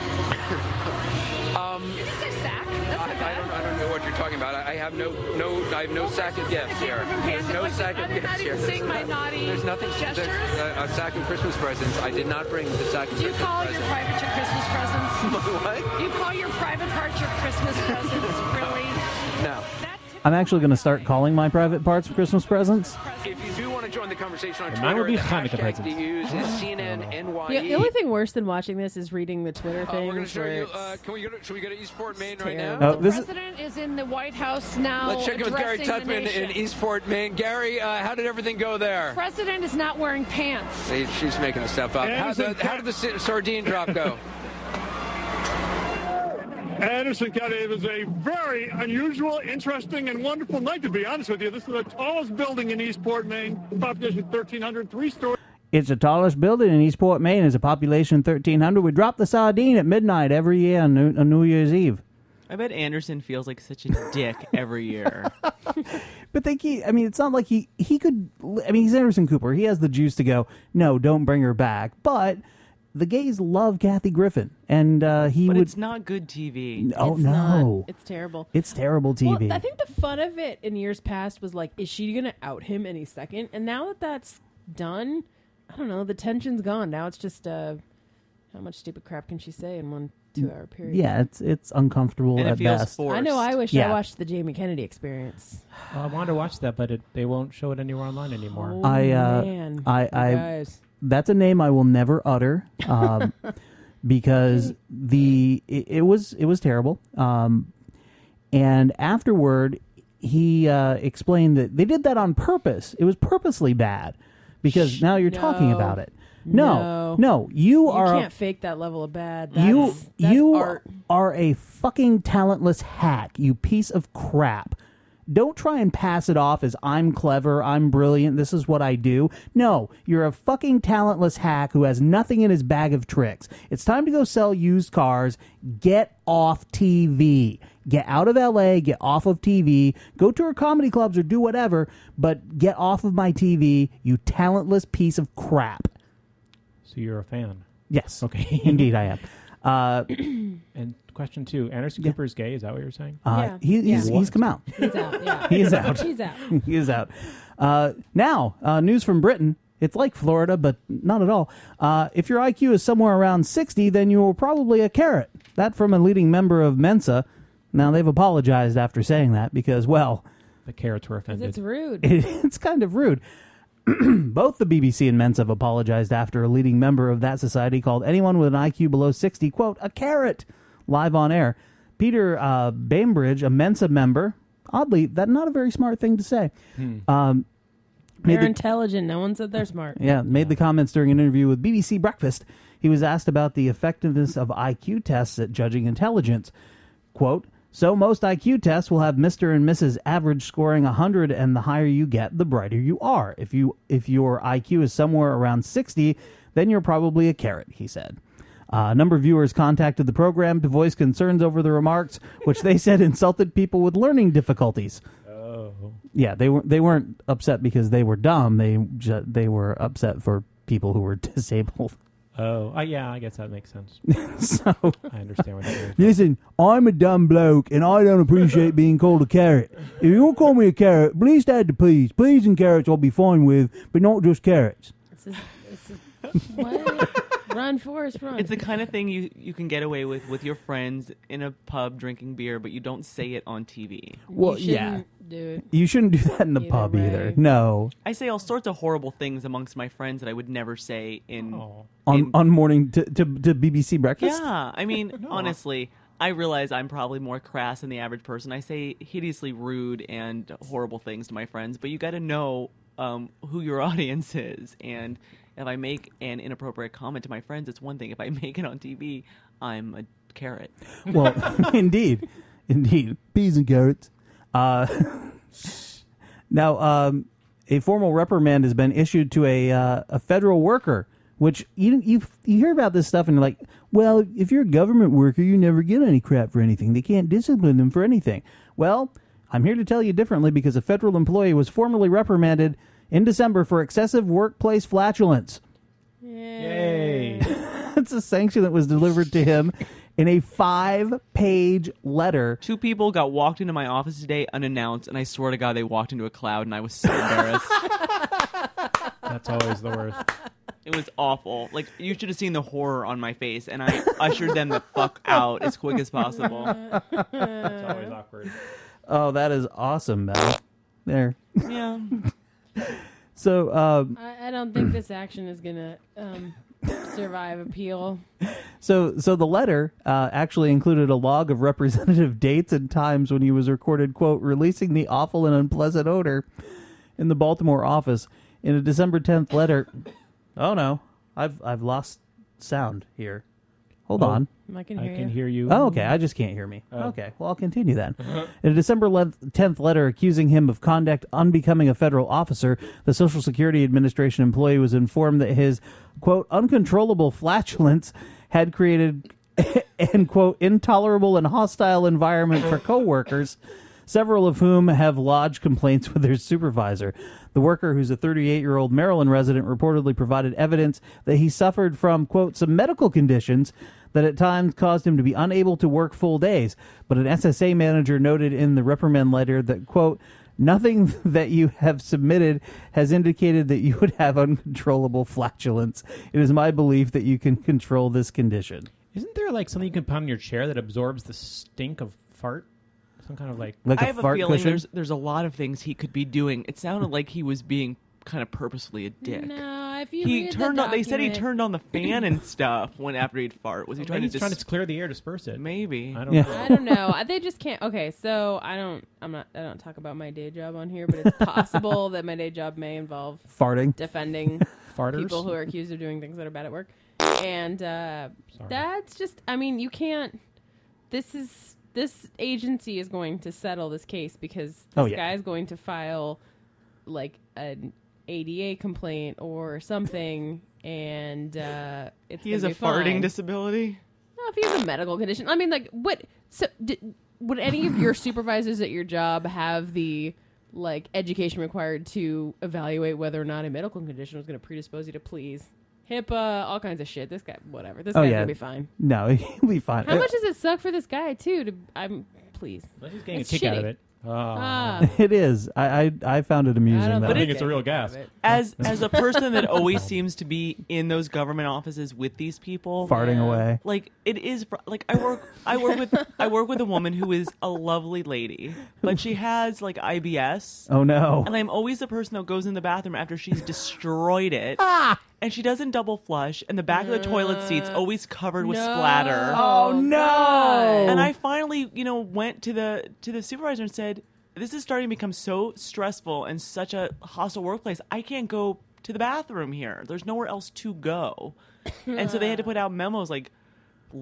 Did you say sack? That's not bad. I don't know what you're talking about. I have no sack of gifts here. There's no sack of gifts here. There's nothing. Gestures? A sack of Christmas presents. I did not bring the sack of Do you Christmas call presents. your private your Christmas presents? What? You call your private parts your Christmas presents? Really? No. I'm actually going to start calling my private parts Christmas presents. If you do want to join the conversation on And mine Twitter, would be the Hanukkah hashtag presents. to use is CNNNYE. Yeah, the only thing worse than watching this is reading the Twitter thing. We're going to show where you. it's- Should we go to Eastport, Maine right now? Oh, The this is president is in the White House now. Let's check in with Gary addressing the Tutman in nation. Eastport, Maine. Gary, how did everything go there? The president is not wearing pants. She's making the stuff up. How did the sardine drop go? Anderson County, it was a very unusual, interesting, and wonderful night, to be honest with you. This is the tallest building in Eastport, Maine, population 1,300, 3 stories. It's the tallest building in Eastport, Maine. It's a population of 1,300. We drop the sardine at midnight every year on New Year's Eve. I bet Anderson feels like such a dick every year. But it's not like he could, he's Anderson Cooper. He has the juice to go, no, don't bring her back. But the gays love Kathy Griffin, and But it's not good TV. Oh, It's no. not. It's terrible. It's terrible TV. Well, I think the fun of it in years past was like, is she going to out him any second? And now that that's done, I don't know, the tension's gone. Now it's just, how much stupid crap can she say in 1 2-hour period? Yeah, it's uncomfortable And at it feels best. forced. I know. I wish Yeah. I watched the Jamie Kennedy Experience. I wanted to watch that, but they won't show it anywhere online anymore. Oh, man. You guys. That's a name I will never utter, because it was terrible. And afterward, he explained that they did that on purpose. It was purposely bad, because now you're talking about it. No, you can't fake that level of bad. you That's art. are a fucking talentless hack, you piece of crap. Don't try and pass it off as I'm clever, I'm brilliant, this is what I do. No, you're a fucking talentless hack who has nothing in his bag of tricks. It's time to go sell used cars. Get off TV. Get out of LA, get off of TV, go tour comedy clubs or do whatever, but get off of my TV, you talentless piece of crap. So you're a fan? Yes. Okay. Indeed I am. And question 2, Anderson Cooper is gay? Is that what you're saying? He's come out. He's out, yeah. He is out. He's out. He is out. Now, news from Britain. It's like Florida, but not at all. If your IQ is somewhere around 60, then you are probably a carrot. That from a leading member of Mensa. Now, they've apologized after saying that because, well... The carrots were offended. It's rude. It's kind of rude. Both the BBC and Mensa have apologized after a leading member of that society called anyone with an IQ below 60, quote, a carrot, live on air. Peter Bainbridge, a Mensa member, oddly, that's not a very smart thing to say. They're intelligent. No one said they're smart. Yeah, made the comments during an interview with BBC Breakfast. He was asked about the effectiveness of IQ tests at judging intelligence. quote, so most IQ tests will have Mr. and Mrs. Average scoring 100, and the higher you get, the brighter you are. If your IQ is somewhere around 60, then you're probably a carrot, he said. A number of viewers contacted the program to voice concerns over the remarks, which they said insulted people with learning difficulties. Oh. Yeah, they weren't upset because they were dumb. They were upset for people who were disabled. Oh, yeah, I guess that makes sense. So I understand what you're saying. listen, I'm a dumb bloke, and I don't appreciate being called a carrot. If you want to call me a carrot, please add the peas. Peas and carrots I'll be fine with, but not just carrots. What? Run, Forrest, run. It's the kind of thing you can get away with your friends in a pub drinking beer, but you don't say it on TV. Well, You yeah. shouldn't do it. You shouldn't do that in the pub either. No. I say all sorts of horrible things amongst my friends that I would never say in On morning to BBC breakfast? Yeah, I mean, honestly, I realize I'm probably more crass than the average person. I say hideously rude and horrible things to my friends, but you got to know who your audience is. And if I make an inappropriate comment to my friends, it's one thing. If I make it on TV, I'm a carrot. Well, indeed. Peas and carrots. Now, a formal reprimand has been issued to a federal worker, which you hear about this stuff and you're like, well, if you're a government worker, you never get any crap for anything. They can't discipline them for anything. Well, I'm here to tell you differently because a federal employee was formally reprimanded in December for excessive workplace flatulence. Yay. It's a sanction that was delivered to him in a 5-page letter. 2 people got walked into my office today unannounced, and I swear to God they walked into a cloud, and I was so embarrassed. That's always the worst. It was awful. Like, you should have seen the horror on my face, and I ushered them the fuck out as quick as possible. It's always awkward. Oh, that is awesome, Mel. There. Yeah. So, I don't think this action is gonna survive appeal. So the letter actually included a log of representative dates and times when he was recorded, quote, releasing the awful and unpleasant odor in the Baltimore office. In a December 10th letter, oh no, I've lost sound here. Hold on. I can I can hear you. Oh, okay. I just can't hear me. Oh. Okay. Well, I'll continue then. In a December 10th letter accusing him of conduct unbecoming a federal officer, the Social Security Administration employee was informed that his, quote, uncontrollable flatulence had created an, quote, intolerable and hostile environment for coworkers, several of whom have lodged complaints with their supervisor. The worker, who's a 38-year-old Maryland resident, reportedly provided evidence that he suffered from, quote, some medical conditions that at times caused him to be unable to work full days. But an SSA manager noted in the reprimand letter that, quote, nothing that you have submitted has indicated that you would have uncontrollable flatulence. It is my belief that you can control this condition. Isn't there like something you can put on your chair that absorbs the stink of fart? Some kind of like I have a feeling there's a lot of things he could be doing. It sounded like he was being kind of purposefully a dick. No, if you He read turned the on. They said he document- turned on the fan and stuff after he'd fart. Was he trying Maybe to he's trying to clear the air, disperse it. Maybe. I don't know. I don't know. They just can't. Okay, so I don't talk about my day job on here, but it's possible that my day job may involve farting, defending Farters? people who are accused of doing things that are bad at work, and that's just. I mean, you can't. This agency is going to settle this case because this guy is going to file like an ADA complaint or something, and it's He has gonna a be farting fine. disability. No, if he has a medical condition. I mean, like, what? So, would any of your supervisors at your job have the like education required to evaluate whether or not a medical condition was going to predispose you to please HIPAA, all kinds of shit? This guy, whatever. This guy's gonna be fine. No, he'll be fine. How much does it suck for this guy too? Please. He's getting It's a kick out of shitty. it. It is. I found it amusing. I though. think it's a real gas. As a person that always seems to be in those government offices with these people, Farting away. Like it is. Like I work with a woman who is a lovely lady, but she has like IBS. Oh, no. And I'm always the person that goes in the bathroom after she's destroyed it. And she doesn't double flush, and the back of the toilet seat's always covered with splatter. Oh, no! And I finally, went to the supervisor and said, "This is starting to become so stressful and such a hostile workplace. I can't go to the bathroom here. There's nowhere else to go." And so they had to put out memos like, "Look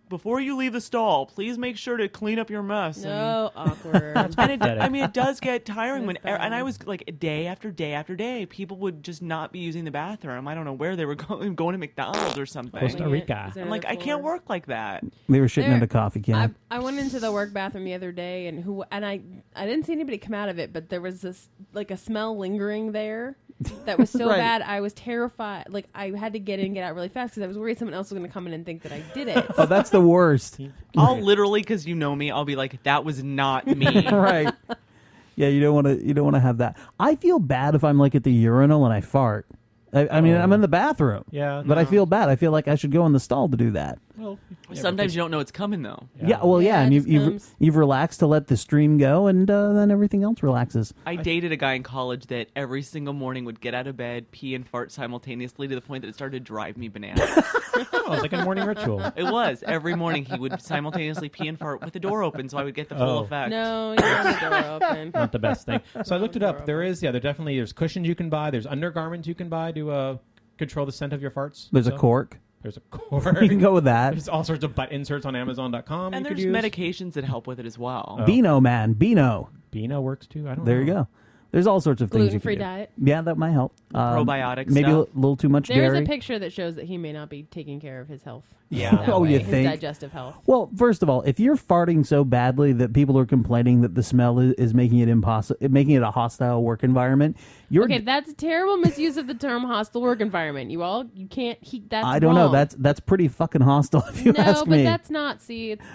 before you leave the stall, please make sure to clean up your mess. No, awkward. And it does get tiring and I was like day after day after day, people would just not be using the bathroom. I don't know where they were going to McDonald's or something. Costa Rica. I'm like, I can't work like that. They were shitting in a coffee can. I went into the work bathroom the other day, and I didn't see anybody come out of it, but there was this like a smell lingering there that was so Right. bad. I was terrified. Like I had to get in and get out really fast because I was worried someone else was going to come in and think that I did it. Oh, that's the worst. I'll literally, because you know me, I'll be like, that was not me. Right. Yeah, you don't want to have that. I feel bad if I'm like at the urinal and I fart. I mean, I'm in the bathroom. Yeah, but I feel bad. I feel like I should go in the stall to do that. Well, sometimes you don't know it's coming though. And it just comes. you've relaxed to let the stream go, and then everything else relaxes. I dated a guy in college that every single morning would get out of bed, pee, and fart simultaneously to the point that it started to drive me bananas. Oh, it's like a morning ritual. It was. Every morning he would simultaneously pee and fart with the door open so I would get the full effect. No, you don't have the door open. Not the best thing. So I looked it up. There's cushions you can buy. There's undergarments you can buy to control the scent of your farts. There's a cork. There's a cork. You can go with that. There's all sorts of butt inserts on Amazon.com. And you there's could use. medications that help with it as well. Beano, man. Beano. Beano works too. I don't know. There you go. There's all sorts of things you can Gluten-free do. diet. Yeah, that might help. Probiotic Maybe stuff. a little too much There's dairy. a picture that shows that he may not be taking care of his health. Yeah. that Oh, way, you his think? digestive health. Well, first of all, if you're farting so badly that people are complaining that the smell is making it impossible, making it a hostile work environment, you're. Okay, that's a terrible misuse of the term hostile work environment. You can't. That's I don't wrong. know. That's pretty fucking hostile. If you ask me. No, but that's not. See, it's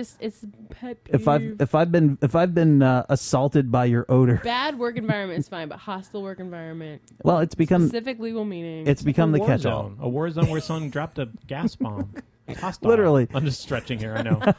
pet if peeve. I've been assaulted by your odor. Bad work environment is fine, but hostile work environment. Well, it's become specific legal meaning. It's become the war catch-all. zone. A war zone where someone dropped a gas bomb. Hostile. Literally. I'm just stretching here. I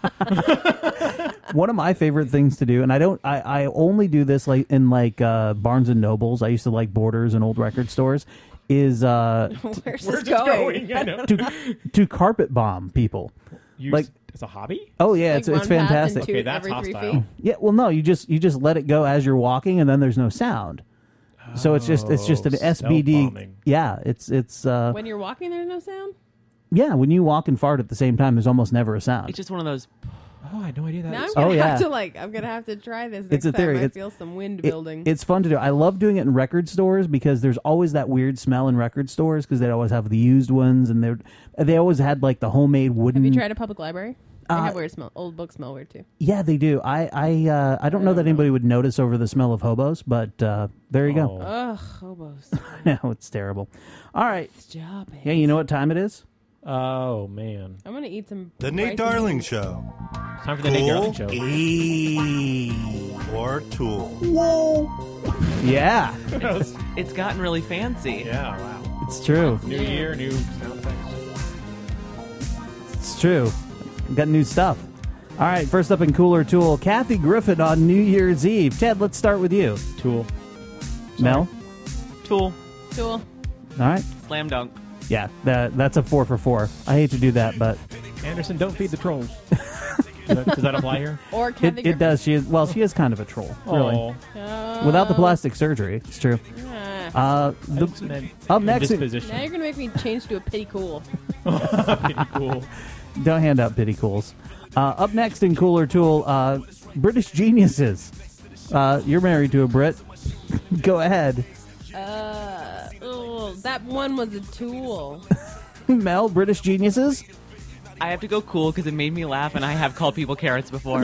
know. One of my favorite things to do, and I only do this like in Barnes and Nobles. I used to like Borders and old record stores. Is Where's this going? I know. to carpet bomb people. It's a hobby? Oh yeah, Like it's run past fantastic. and toot Okay, that's every 3 hostile. feet? Yeah, well, no, you just let it go as you're walking, and then there's no sound. So it's just an SBD. Self-bombing. Yeah, it's When you're walking, there's no sound. yeah. When you walk and fart at the same time, there's almost never a sound. It's just one of those. Oh, I had no idea that. Now was- I'm gonna Oh, have yeah. to I'm gonna have to try this next It's a theory. time I It's- feel some wind It- building. It's fun to do. I love doing it in record stores because there's always that weird smell in record stores because they always have the used ones and they always had like the homemade wooden. Have you tried a public library? They have weird smell. Old books smell weird too. Yeah, they do. I don't know that anybody would notice over the smell of hobos, but there you go. Ugh, hobos. No, it's terrible. All right. Job it. Yeah, you know what time it is? Oh, man. I'm gonna eat some. The Nate rice Darling and- Show. It's time for the Nate Darling Show. Or Tool. Whoa. Yeah, It's gotten really fancy. Yeah, wow. it's true. New year, new sound effects. It's true. Got new stuff. All right, first up in Cooler Tool, Kathy Griffin on New Year's Eve. Ted, let's start with you. Tool. Mel? Tool. Tool. All right. Slam dunk. Yeah, that's a 4 for 4. I hate to do that, but Anderson, don't feed the trolls. Does that apply here? Or Kathy it does. She is kind of a troll, really. Oh. Without the plastic surgery, it's true. Up next, Indisposition. Now you're gonna make me change to a pity cool. Pretty cool. don't hand out pity cools. Up next in Cooler Tool, British geniuses. You're married to a Brit. Go ahead, That one was a tool. Mel. British geniuses. I have to go cool because it made me laugh, and I have called people carrots before.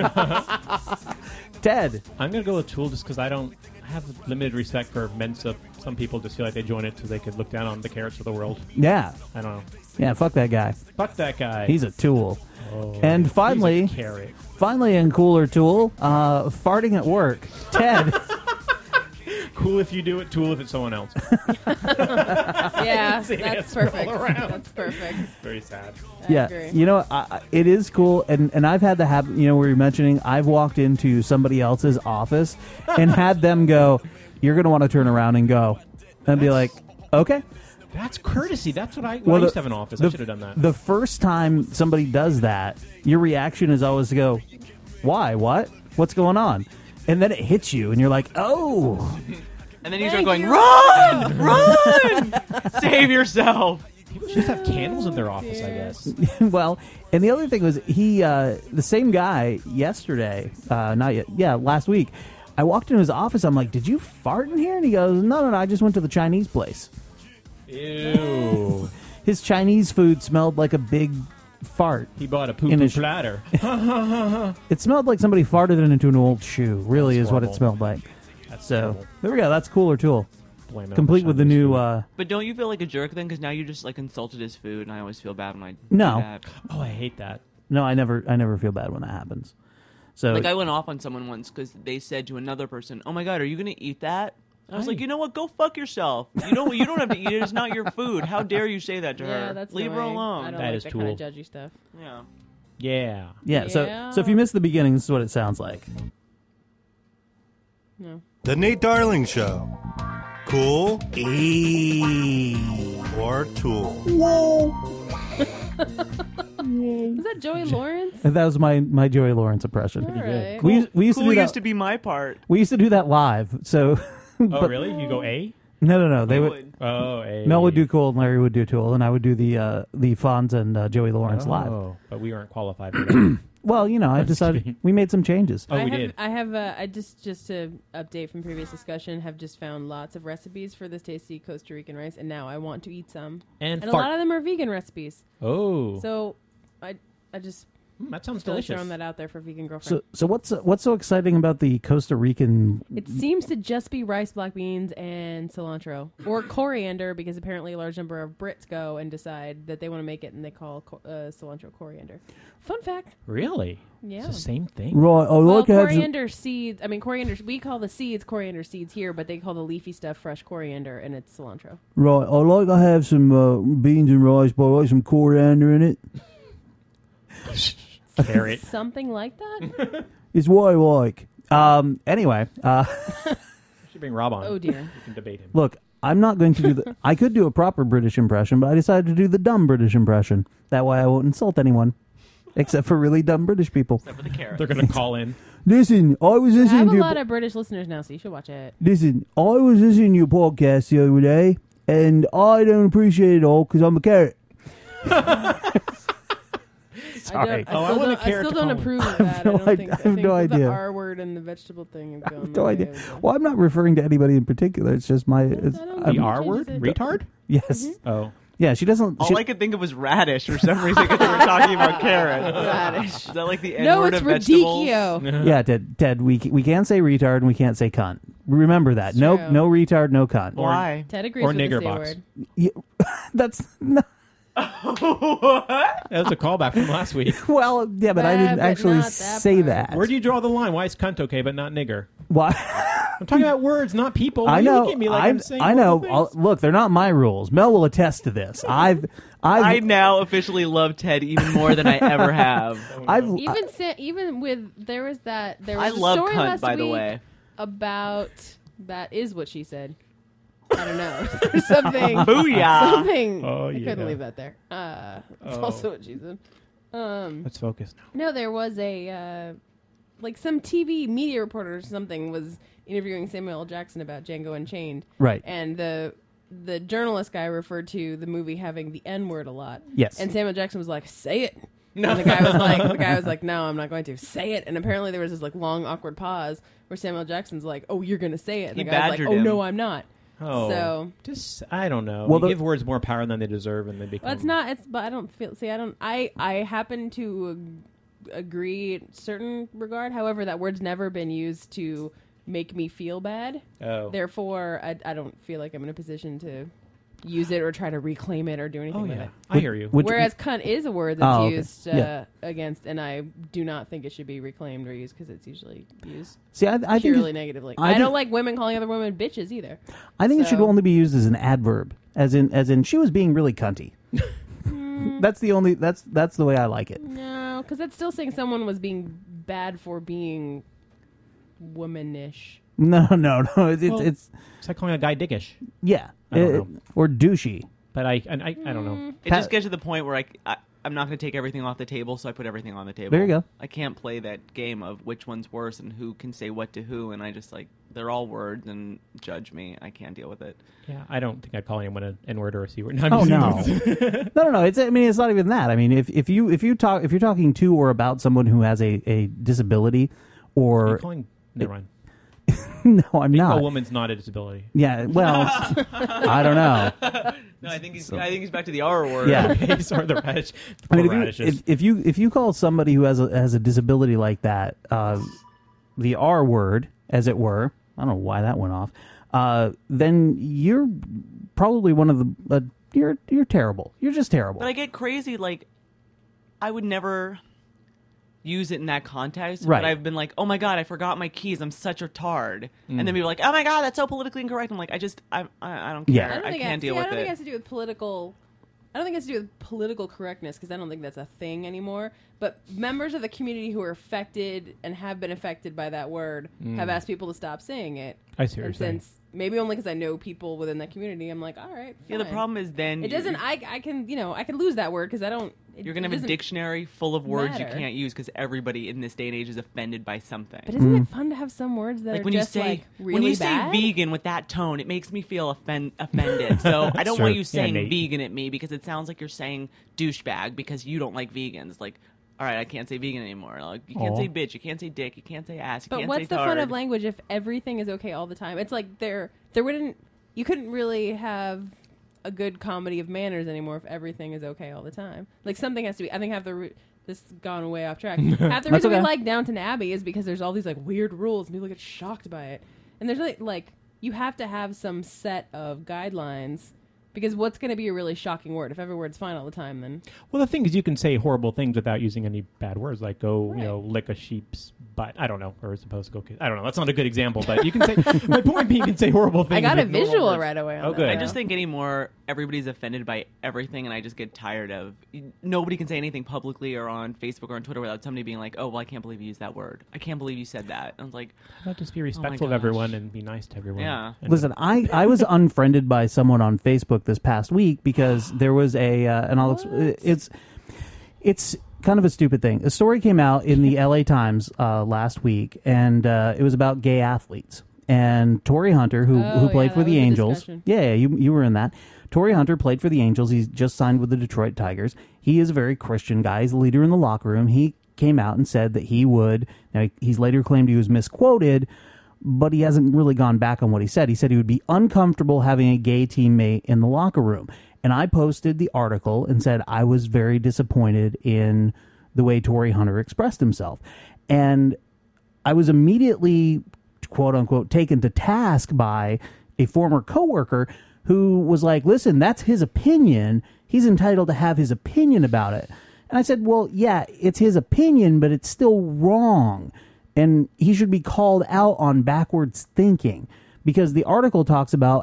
Ted. I'm going to go with Tool just because I have limited respect for Mensa. Some people just feel like they join it so they could look down on the carrots of the world. Yeah. I don't know. Yeah, fuck that guy. Fuck that guy. He's a tool. Oh, And finally, he's a carrot. finally in Cooler Tool, farting at work. Ted. Cool if you do it, Tool if it's someone else. Yeah, Same that's answer all perfect. around. That's perfect. Very sad. I Yeah, agree. you know, it is cool, and I've had the habit, you know, where you're mentioning, I've walked into somebody else's office and had them go, you're going to want to turn around and go. And I'd be like, okay. That's courtesy. That's what I Well, used to have an office. I should have done that. The first time somebody does that, your reaction is always to go, why? What? What's going on? And then it hits you, and you're like, oh. And then you start going, run! Run! Save yourself. People Just have candles in their office, I guess. Well, and the other thing was the same guy yesterday, last week. I walked into his office. I'm like, "Did you fart in here?" And he goes, "No. I just went to the Chinese place." Ew. His Chinese food smelled like a big fart. He bought a poo-poo platter. It smelled like somebody farted it into an old shoe. Really, That's is what it horrible. smelled like. That's so terrible. there we go. That's Cooler Tool. Blame it on Complete the with the Chinese new. food. But don't you feel like a jerk then? Because now you just like insulted his food, and I always feel bad when I No. do that. Oh, I hate that. No, I never feel bad when that happens. So Like I went off on someone once because they said to another person, "Oh my God, are you going to eat that?" I was like, "You know what? Go fuck yourself. You don't have to eat it. It's not your food. How dare you say that to her? Yeah, that's Leave her annoying. alone." I don't That like is that Tool. kind of judgy stuff. Yeah. Yeah. yeah. So if you missed the beginning, this is what it sounds like. No. The Nate Darling Show. Cool or Tool? Whoa. Is that Joey Lawrence? And that was my Joey Lawrence impression. All right. We used to Cool do that. used to be my part. We used to do that live. So. Oh, really? You go A? No. They would. Oh, A. Mel would do Cool and Larry would do Tool, and I would do the Fonz and Joey Lawrence live. Oh, but we weren't qualified for that. Well, I decided we made some changes. Oh, we did. I just to update from previous discussion, have just found lots of recipes for this tasty Costa Rican rice, and now I want to eat some. And a lot of them are vegan recipes. Oh. So I just that sounds feel like delicious. throwing that out there for vegan girlfriend. So what's so exciting about the Costa Rican? It seems to just be rice, black beans, and cilantro, or coriander, because apparently a large number of Brits go and decide that they want to make it, and they call cilantro coriander. Fun fact. Really? Yeah. It's the same thing? Right. I like to have some- coriander seeds. I mean, coriander. We call the seeds coriander seeds here, but they call the leafy stuff fresh coriander, and it's cilantro. Right. I like to have some beans and rice, but I like some coriander in it. Carrot. Something like that. It's what I like. Anyway. Should bring Rob on. Oh, dear. We can debate him. Look, I'm not going to do the. I could do a proper British impression, but I decided to do the dumb British impression. That way, I won't insult anyone, except for really dumb British people. Except for the carrots. They're going to call in. Listen, I was I listening have a to. lot of British listeners now, so you should watch it. Listen, I was listening to your podcast the other day, and I don't appreciate it all because I'm a carrot. Sorry. I still don't approve of that. no I think idea. the idea. R word and the vegetable thing have gone. No way idea. over. Well, I'm not referring to anybody in particular. It's just my. don't The think R it word? changes it. Retard? Yes. Oh. Yeah, she doesn't. All I could think of was radish for some reason because they were talking about carrots. Radish. Is that like the N No, word it's of vegetables? radicchio. Yeah, Ted, we can't say retard and we can't say cunt. Remember that. No true. no retard, no cunt. Why? Ted agrees Or with the nigger C box. word. Yeah, that's not, That was a callback from last week. well, yeah, but I didn't but actually not that say part. that. Where do you draw the line? Why is cunt okay, but not nigger? Why? I'm talking about words, not people. I You know. look at me like I'm saying I know. horrible things. Look, they're not my rules. Mel will attest to this. I now officially love Ted even more than I ever have. Even with there was I a love story cunt, last by the week way. about that is what she said. I don't know. There's something. Booyah. Something. Oh, I couldn't yeah. leave that there. That's Oh. also what she said. Let's focus now. No, there was a like some TV media reporter or something was interviewing Samuel L. Jackson about Django Unchained. Right. And the journalist guy referred to the movie having the N word a lot. Yes. And Samuel Jackson was like, "Say it." No. And the guy was like, "No, I'm not going to say it." And apparently there was this like long awkward pause where Samuel Jackson's like, "Oh, you're going to say it." And He the guy's like, badgered "Oh, him. no, I'm not." Oh, So just I don't know. Well, We give words more power than they deserve, and they become. well, it's not. It's but I don't feel. See, I happen to agree in certain regard. However, that word's never been used to make me feel bad. Oh. Therefore, I don't feel like I'm in a position to use it or try to reclaim it or do anything Oh with yeah, it. I hear you. Whereas cunt is a word that's Oh, okay. used Yeah. against, and I do not think it should be reclaimed or used because it's usually used See, I think purely it- negatively. I I think- don't like women calling other women bitches either. I think it should So- only be used as an adverb, as in she was being really cunty. That's the only. That's the way I like it. No, because that's still saying someone was being bad for being womanish. No. It's Well, it's like calling a guy dickish. yeah, I don't know. or douchey. But I don't know. It just gets to the point where I'm not going to take everything off the table, so I put everything on the table. There you go. I can't play that game of which one's worse and who can say what to who, and I just like they're all words, and judge me. I can't deal with it. Yeah, I don't think I'd call anyone an N-word or a C-word. No, I'm Oh just- no, no. It's not even that. I mean, if you're talking to or about someone who has a disability, Are you or calling? Never mind. no, I'm Being not. a woman's not a disability. Yeah, well, I don't know. No, I think he's back to the R word. Yeah. Okay, sorry, the radish. I mean, Poor radishes. if you call somebody who has a disability like that, the R word, as it were, I don't know why that went off. Then you're probably one of the you're terrible. You're just terrible. But I get crazy. Like, I would never use it in that context. Right. But I've been like, oh my god, I forgot my keys. I'm such a tard. Mm. And then people are like, oh my god, that's so politically incorrect. I'm like, I don't care. Yeah. I can't deal I with don't think it it. has to do with political. I don't think it has to do with political correctness because I don't think that's a thing anymore. But members of the community who are affected and have been affected by that word have asked people to stop saying it. I see what you're and saying. since maybe only because I know people within that community, I'm like, all right. Yeah, the fine. problem is then it doesn't. I can I can lose that word because I don't. You're going to have a dictionary full of words you can't use because everybody in this day and age is offended by something. But isn't it fun to have some words that Like are when just you say like really when you bad? say vegan with that tone, it makes me feel offended. So I don't true. want you Yeah, saying Nate. vegan at me because it sounds like you're saying douchebag because you don't like vegans. Like, all right, I can't say vegan anymore. Like, you can't Aw. say bitch, you can't say dick, you can't say ass, you But can't what's say the tard. fun of language if everything is okay all the time? It's like there wouldn't you couldn't really have a good comedy of manners anymore if everything is okay all the time. Like something has to be. I think this has gone way off track. Half the That's reason we okay. like Downton Abbey is because there's all these like weird rules and people get shocked by it. And there's like you have to have some set of guidelines because what's going to be a really shocking word if every word's fine all the time? Then Well, the thing is, you can say horrible things without using any bad words, like go, lick a sheep's butt. I don't know, or is supposed to go. I don't know. That's not a good example, but you can say. My point being, you can say horrible things. I got a with normal visual words. right away on Oh, that. good. I just think anymore everybody's offended by everything, and I just get tired of. Nobody can say anything publicly or on Facebook or on Twitter without somebody being like, "Oh, well, I can't believe you used that word. I can't believe you said that." I was like, How about just be respectful of everyone and be nice to everyone? Yeah. And- Listen, I was unfriended by someone on Facebook this past week because there was a and I'll it's kind of a stupid thing. A story came out in the LA Times last week, and it was about gay athletes. And Torrey Hunter, who played for the Angels, you were in that. Torrey Hunter played for the Angels. He's just signed with the Detroit Tigers. He is a very Christian guy. He's the leader in the locker room. He came out and said that he would. Now he's later claimed he was misquoted, but he hasn't really gone back on what he said. He said he would be uncomfortable having a gay teammate in the locker room. And I posted the article and said I was very disappointed in the way Torrey Hunter expressed himself. And I was immediately, quote unquote, taken to task by a former coworker who was like, listen, that's his opinion. He's entitled to have his opinion about it. And I said, well, yeah, it's his opinion, but it's still wrong. And he should be called out on backwards thinking, because the article talks about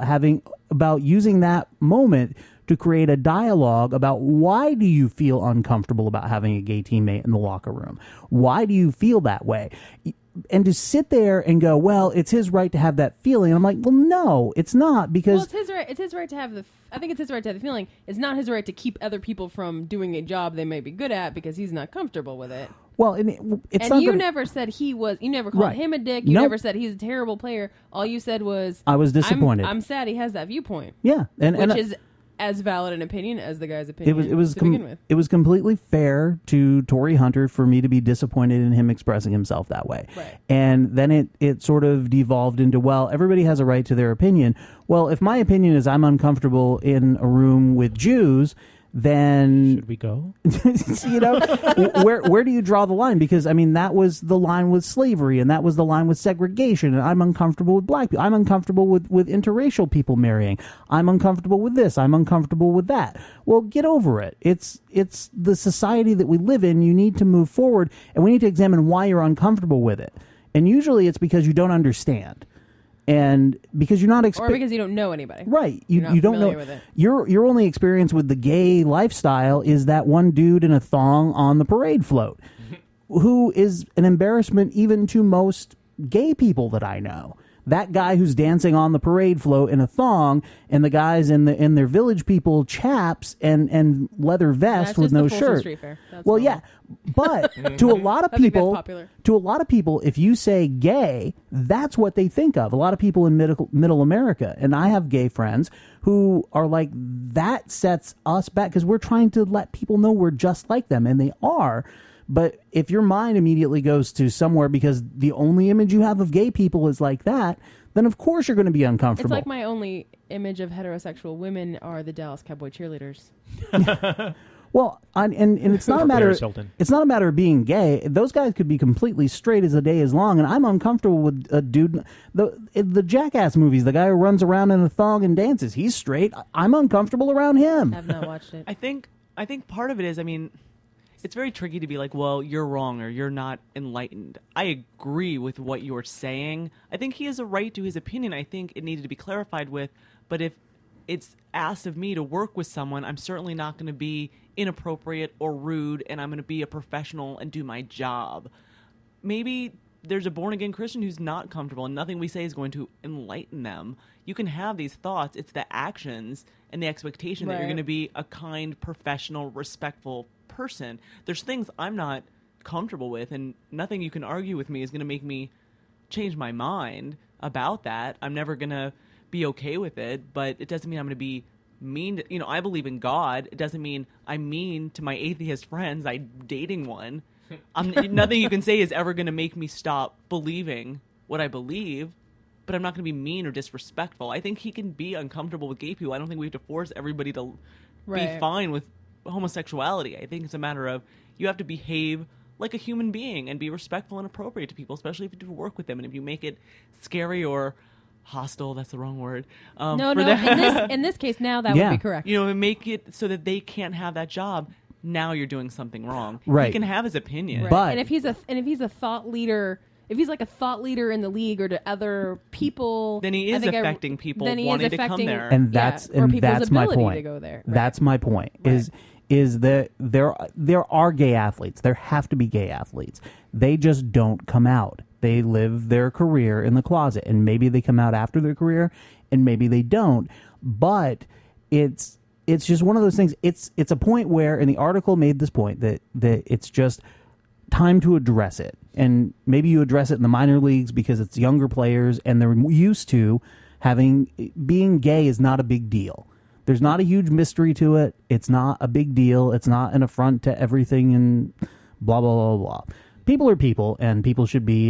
using that moment to create a dialogue about why do you feel uncomfortable about having a gay teammate in the locker room? Why do you feel that way? And to sit there and go, well, it's his right to have that feeling. I'm like, well, no, it's not, because it's his right. It's his right to have the. I think it's his right to have the feeling. It's not his right to keep other people from doing a job they may be good at because he's not comfortable with it. Well, and it's and not you gonna- never said he was. You never called Right. him a dick. You Nope. never said he's a terrible player. All you said was I was disappointed. I'm sad he has that viewpoint. Yeah, and which is as valid an opinion as the guy's opinion. it was to begin with. it was completely fair to Torrey Hunter for me to be disappointed in him expressing himself that way. Right. And then it sort of devolved into, well, everybody has a right to their opinion. Well, if my opinion is I'm uncomfortable in a room with Jews, then should we go? You know, where do you draw the line? Because I mean, that was the line with slavery, and that was the line with segregation. And I'm uncomfortable with black people. I'm uncomfortable with interracial people marrying. I'm uncomfortable with this. I'm uncomfortable with that. Well, get over it. It's the society that we live in. You need to move forward, and we need to examine why you're uncomfortable with it. And usually, it's because you don't understand. And because you're not or because you don't know anybody, right? You're not You don't know. familiar with it. Your only experience with the gay lifestyle is that one dude in a thong on the parade float, who is an embarrassment even to most gay people that I know. that guy who's dancing on the parade float in a thong, and the guys in their Village People chaps and leather vest That's with just no the Folsom shirt. Street Fair. That's Well, normal. yeah, but to a lot of I think that's people, popular. if you say gay, that's what they think of. A lot of people in middle America, and I have gay friends who are like, that sets us back because we're trying to let people know we're just like them, and they are. But if your mind immediately goes to somewhere because the only image you have of gay people is like that, then of course you're going to be uncomfortable. It's like my only image of heterosexual women are the Dallas Cowboy cheerleaders. Well, and it's not a matter. It's not a matter of being gay. Those guys could be completely straight as the day is long, and I'm uncomfortable with a dude. The Jackass movies, the guy who runs around in a thong and dances, he's straight. I'm uncomfortable around him. I've not watched it. I think part of it is, I mean, it's very tricky to be like, well, you're wrong or you're not enlightened. I agree with what you're saying. I think he has a right to his opinion. I think it needed to be clarified with, but if it's asked of me to work with someone, I'm certainly not going to be inappropriate or rude, and I'm going to be a professional and do my job. Maybe there's a born-again Christian who's not comfortable, and nothing we say is going to enlighten them. You can have these thoughts. It's the actions and the expectation that you're Right. going to be a kind, professional, respectful person. There's things I'm not comfortable with, and nothing you can argue with me is going to make me change my mind about that. I'm never going to be okay with it, but it doesn't mean I'm going to be mean to, I believe in God. It doesn't mean I'm mean to my atheist friends. I'm dating one. Nothing you can say is ever going to make me stop believing what I believe, but I'm not going to be mean or disrespectful. I think he can be uncomfortable with gay people. I don't think we have to force everybody to be Right. fine with homosexuality. I think it's a matter of you have to behave like a human being and be respectful and appropriate to people, especially if you do work with them. And if you make it scary or hostile, that's the wrong word. No. for them- In this case, now that would be correct. Make it so that they can't have that job. Now you're doing something wrong. Right. He can have his opinion. Right. But- and if he's a thought leader, if he's like a thought leader in the league or to other people, Then he I is think affecting people then he is wanting to come affecting- there. And yeah, that's or and people's that's my ability point. to go there. That's my point. Is that there are gay athletes. There have to be gay athletes. They just don't come out. They live their career in the closet, and maybe they come out after their career, and maybe they don't. But it's just one of those things. It's a point where, and the article made this point that it's just time to address it. And maybe you address it in the minor leagues because it's younger players and they're used to being gay is not a big deal. There's not a huge mystery to it. It's not a big deal. It's not an affront to everything and blah, blah, blah, blah. People are people, and people should be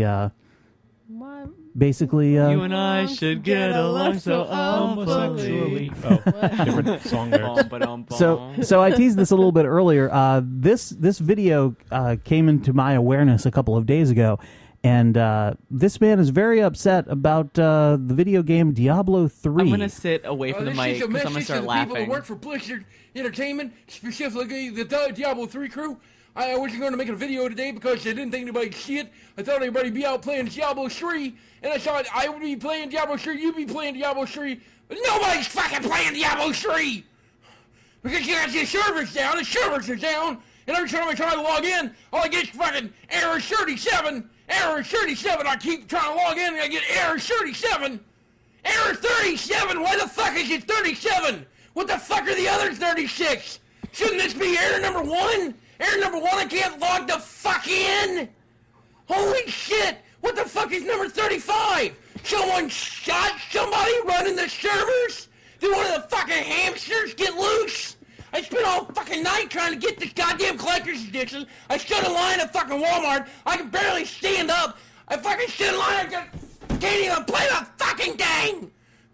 basically... you and I should get along so homosexually. Different song lyrics. So I teased this a little bit earlier. This video came into my awareness a couple of days ago, and this man is very upset about the video game Diablo 3. I'm going to sit away from the This mic is a because I'm going to message start to the people laughing. that work for Blizzard Entertainment, specifically the Diablo 3 crew. I wasn't going to make a video today because I didn't think anybody'd see it. I thought everybody'd be out playing Diablo 3, and I thought I would be playing Diablo 3, you'd be playing Diablo 3, but nobody's fucking playing Diablo 3! Because you got your servers down, the servers are down, and every time I try to log in, all I get is fucking error 37, error 37, I keep trying to log in and I get error 37, error 37, why the fuck is it 37? What the fuck are the other 36? Shouldn't this be error number 1? Error number 1, I can't log the fuck in! Holy shit! What the fuck is number 35? Someone shot somebody running the servers? Did one of the fucking hamsters get loose? I spent all fucking night trying to get this goddamn collector's edition. I stood in line at fucking Walmart. I can barely stand up. I fucking stood in line. I can't even play the fucking game.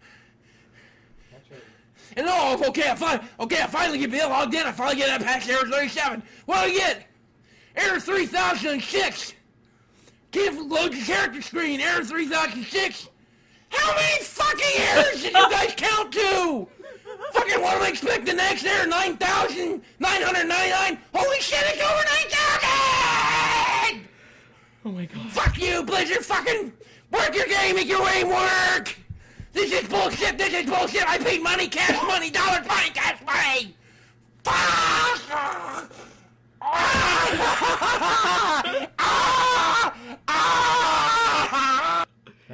And I finally get logged in. I finally get that past error 37. What do I get? Error 3006. Can't load the character screen. Error 3006. How many fucking errors did you guys count to? Fucking what am I expecting next error? 9,999? Holy shit, it's over 9,000! Oh my god. Fuck you, Blizzard. Fucking work your game, make your game work. This is bullshit. I paid money, cash money, dollars, money, cash money. Fuck!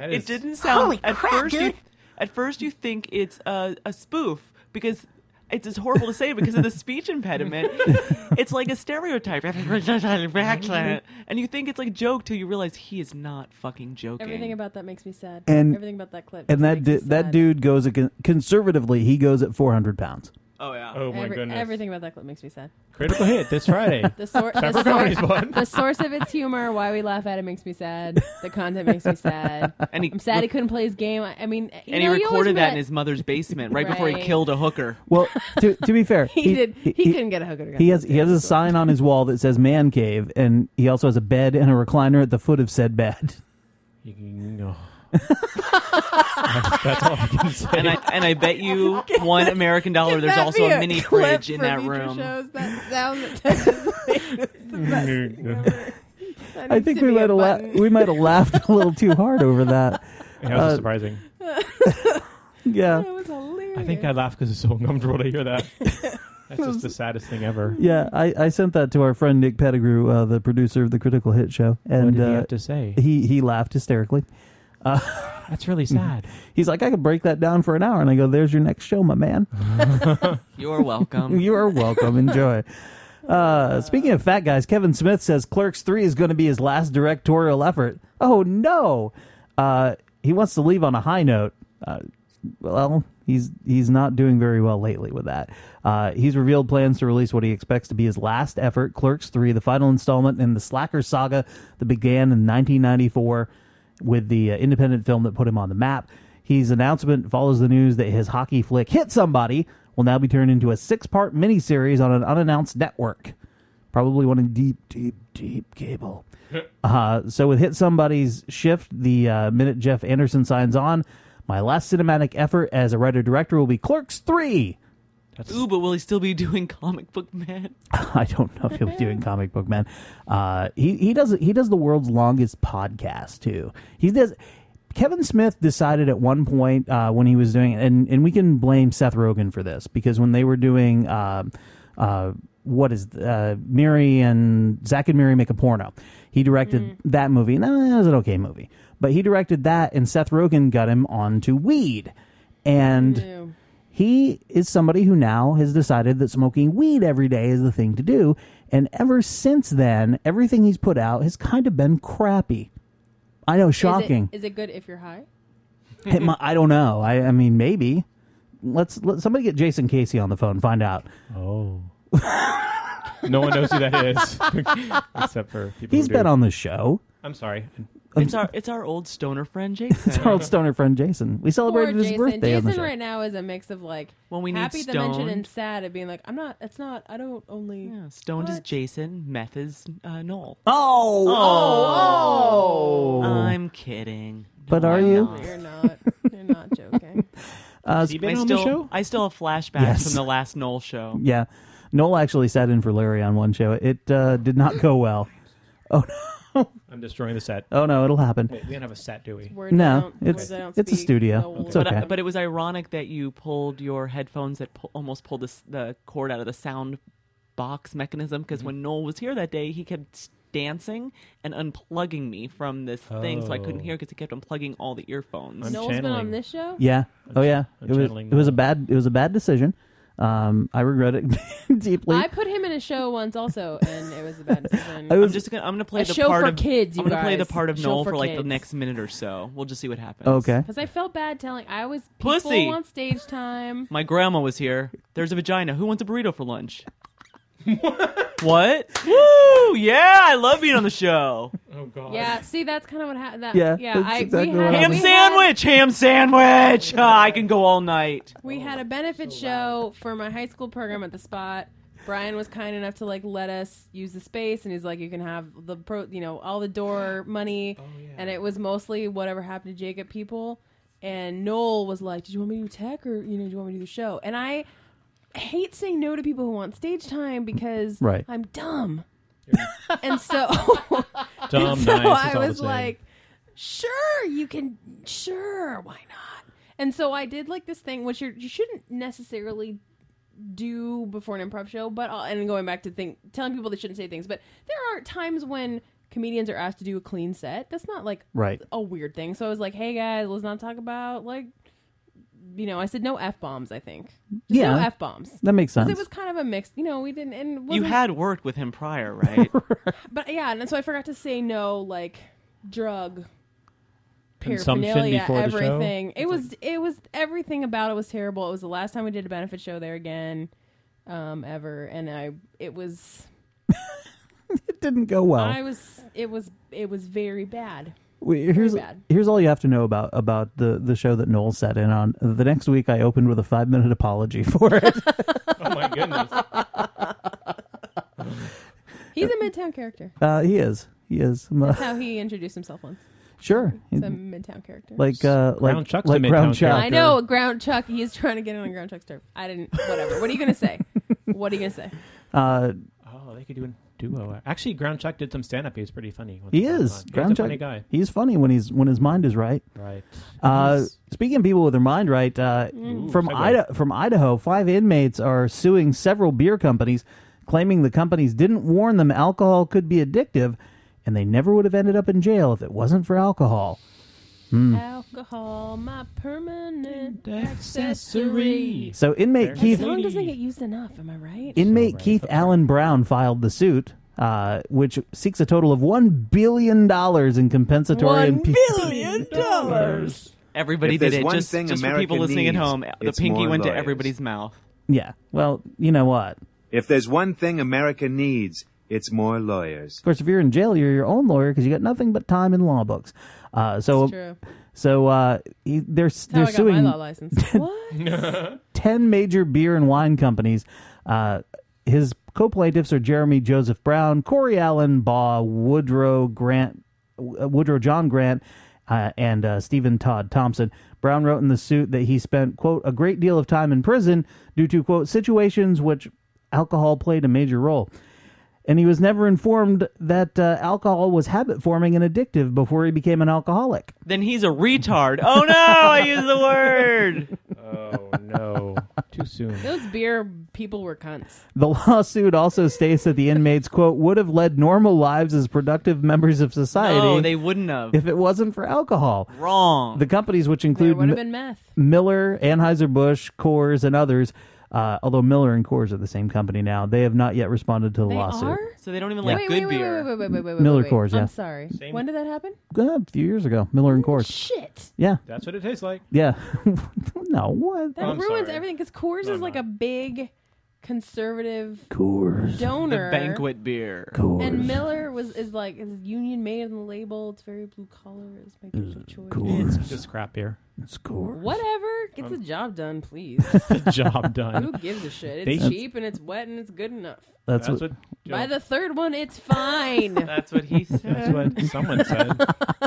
It didn't sound. Holy at crap, first, dude. At first, you think it's a spoof because it's just horrible to say because of the speech impediment. It's like a stereotype, and you think it's like a joke till you realize he is not fucking joking. Everything about that makes me sad. And everything about that clip. And makes me that sad. dude goes conservatively. He goes at 400 pounds. Oh yeah. Oh my goodness. Everything about that clip makes me sad. Critical hit this Friday. The source of its humor, why we laugh at it, makes me sad. The content makes me sad. And I'm sad he couldn't play his game. I mean, and he recorded that in his mother's basement right before he Right. killed a hooker. Well, to be fair, He couldn't get a hooker. He has a sign on his wall that says "Man Cave," and he also has a bed and a recliner at the foot of said bed. That's all I can say. And I bet you $1 American there's That also be a mini clip fridge in for that future room. Shows, that sound that Texas made was the best thing ever. That I needs think to we be a might have button. we might have laughed a little too hard over that. Yeah, that was surprising. Yeah. That was hilarious. I think I laughed because it's so uncomfortable to hear that. That's just the saddest thing ever. Yeah, I sent that to our friend Nick Pettigrew, the producer of the Critical Hit Show, and What did he have to say? He laughed hysterically. That's really sad. He's like, I could break that down for an hour, and I go, "There's your next show, my man." You are welcome. You are welcome. Enjoy. Speaking of fat guys, Kevin Smith says Clerks 3 is going to be his last directorial effort. Oh no! He wants to leave on a high note. Well, he's not doing very well lately with that. He's revealed plans to release what he expects to be his last effort, Clerks 3, the final installment in the Slacker saga that began in 1994 with the independent film that put him on the map. His announcement follows the news that his hockey flick Hit Somebody will now be turned into a 6-part miniseries on an unannounced network. Probably one in deep cable. So with Hit Somebody's shift, the minute Jeff Anderson signs on, my last cinematic effort as a writer-director will be Clerks 3. Ooh, but will he still be doing Comic Book Man? I don't know if he'll be doing Comic Book Man. He does the world's longest podcast too. Kevin Smith decided at one point when he was doing, and we can blame Seth Rogen for this, because when they were doing Mary and Zack and Mary Make a Porno, he directed that movie. And that was an okay movie, but he directed that, and Seth Rogen got him onto weed, and he is somebody who now has decided that smoking weed every day is the thing to do. And ever since then, everything he's put out has kind of been crappy. I know, shocking. Is it good if you're high? I don't know. I mean, maybe. Let somebody get Jason Casey on the phone and find out. Oh. No one knows who that is. Except for people He's who been do. on the show. I'm sorry. It's our old stoner friend Jason. It's our old stoner friend Jason. We celebrated Poor his Jason. birthday on the Jason show. right now is a mix of like When we need happy to mention stoned. and sad at being like, I don't only. Yeah, stoned is Jason, meth is Noel. Oh. I'm kidding. But No, are I'm you? not. You're not. You're not joking. Has he been I on still, the show? I still have flashbacks Yes. from the last Noel show. Yeah. Noel actually sat in for Larry on one show. It did not go well. Oh, no. I'm destroying the set. Oh, no, it'll happen. Wait, we don't have a set, do we? Words No, I don't- words I don't it's a speak. studio. No It's words. okay. But it was ironic that you pulled your headphones that almost pulled the cord out of the sound box mechanism, because when Noel was here that day, he kept dancing and unplugging me from this thing, so I couldn't hear because he kept unplugging all the earphones. I'm Noel's been channeling. on this show? Yeah. Oh, yeah. I'm It channeling was a Noel. bad decision. I regret it deeply. I put him in a show once also, and it was a bad decision. I was- I'm gonna play A the show part for of kids, you I'm gonna play the guys. part of Show Noel for for like the kids. next minute or so. We'll just see what happens. Okay. Because I felt bad telling. I was Pussy. people on stage time. My grandma was here. There's a vagina. Who wants a burrito for lunch? What? Woo! Yeah, I love being on the show. Oh, God. Yeah, see, that's kind of what happened. Yeah, Yeah, that's exactly what Ham happened. sandwich! Ham sandwich! I can go all night. We had a benefit show for my high school program at the Spot. Brian was kind enough to like let us use the space, and he's like, "You can have the all the door money," and it was mostly whatever happened to Jacob people. And Noel was like, "Did you want me to do tech, or do you want me to do the show?" And I hate saying no to people who want stage time because Right. I'm dumb, and so Dumb, and so nice, it's I all the was same. like, "Sure, you can. Sure, why not?" And so I did like this thing, which you shouldn't necessarily do before an improv show, but and going back to telling people they shouldn't say things, but there are times when comedians are asked to do a clean set. That's not like Right. a weird thing. So I was like, hey guys, let's not talk about like, I said no F-bombs, I think. Just no F-bombs. That makes 'Cause sense. it was kind of a mix. We didn't. And it You wasn't- had worked with him prior, right? But yeah, and so I forgot to say no, like, drug Consumption paraphernalia, before the show? everything. It was everything about it was terrible. It was the last time we did a benefit show there again, ever, and it was. It didn't go well. It was very bad. Here's Very bad. here's all you have to know about the show that Noel sat in on. The next week, I opened with a 5-minute apology for it. Oh my goodness. He's a Midtown character. He is. That's how he introduced himself once. Sure. He's a Midtown character. Like Ground Chuck's a like Midtown Ground Chuck. I know, Ground Chuck. He is trying to get on Ground Chuck's turf. I didn't. Whatever. What are you gonna say? What are you gonna say? Oh, they could do a duo. Actually, Ground Chuck did some stand-up. He's pretty funny. He is. He's Ground a Chuck. funny guy. He's funny when his mind is right. Right. Speaking of people with their mind right, from Idaho, 5 inmates are suing several beer companies, claiming the companies didn't warn them alcohol could be addictive, and they never would have ended up in jail if it wasn't for alcohol. Alcohol, my permanent accessory. So inmate Keith That song doesn't get used enough. Am I right? Inmate Keith Allen Brown filed the suit, which seeks a total of $1 billion in compensatory and $1 billion. Everybody If did there's it. one Just thing for America people listening at needs, home, the it's pinky more went to lawyers. everybody's mouth. Yeah. Well, you know what? If there's one thing America needs, it's more lawyers. Of course, if you're in jail, you're your own lawyer because you got nothing but time in law books. That's true. So they're That's how I got suing my law license. What? 10 major beer and wine companies. His co-plaintiffs are Jeremy Joseph Brown, Corey Allen Baugh, Woodrow John Grant, and Stephen Todd Thompson. Brown wrote in the suit that he spent, quote, a great deal of time in prison due to, quote, situations which alcohol played a major role. And he was never informed that alcohol was habit-forming and addictive before he became an alcoholic. Then he's a retard. Oh no, I used the word. Oh no, too soon. Those beer people were cunts. The lawsuit also states that the inmates, quote, would have led normal lives as productive members of society. No, they wouldn't have. If it wasn't for alcohol. Wrong. The companies, which There include would have been meth. Miller, Anheuser-Busch, Coors, and others, although Miller and Coors are the same company now, they have not yet responded to the They lawsuit. are? So they don't even like good beer. Wait. Miller Coors, yeah. I'm sorry. When did that happen? A few years ago, Miller and Coors. Shit. Yeah. That's what it tastes like. Yeah. No, what? That ruins everything because Coors is like a big conservative Coors donor. The banquet beer. Coors. And Miller is union made on the label. It's very blue collar. It's my good choice. It's just crap beer. It's Coors. Whatever. Get the job done, please. The job done. Who gives a shit? It's cheap and it's wet and it's good enough. That's what By the third one, it's fine. That's what he said. That's what someone said.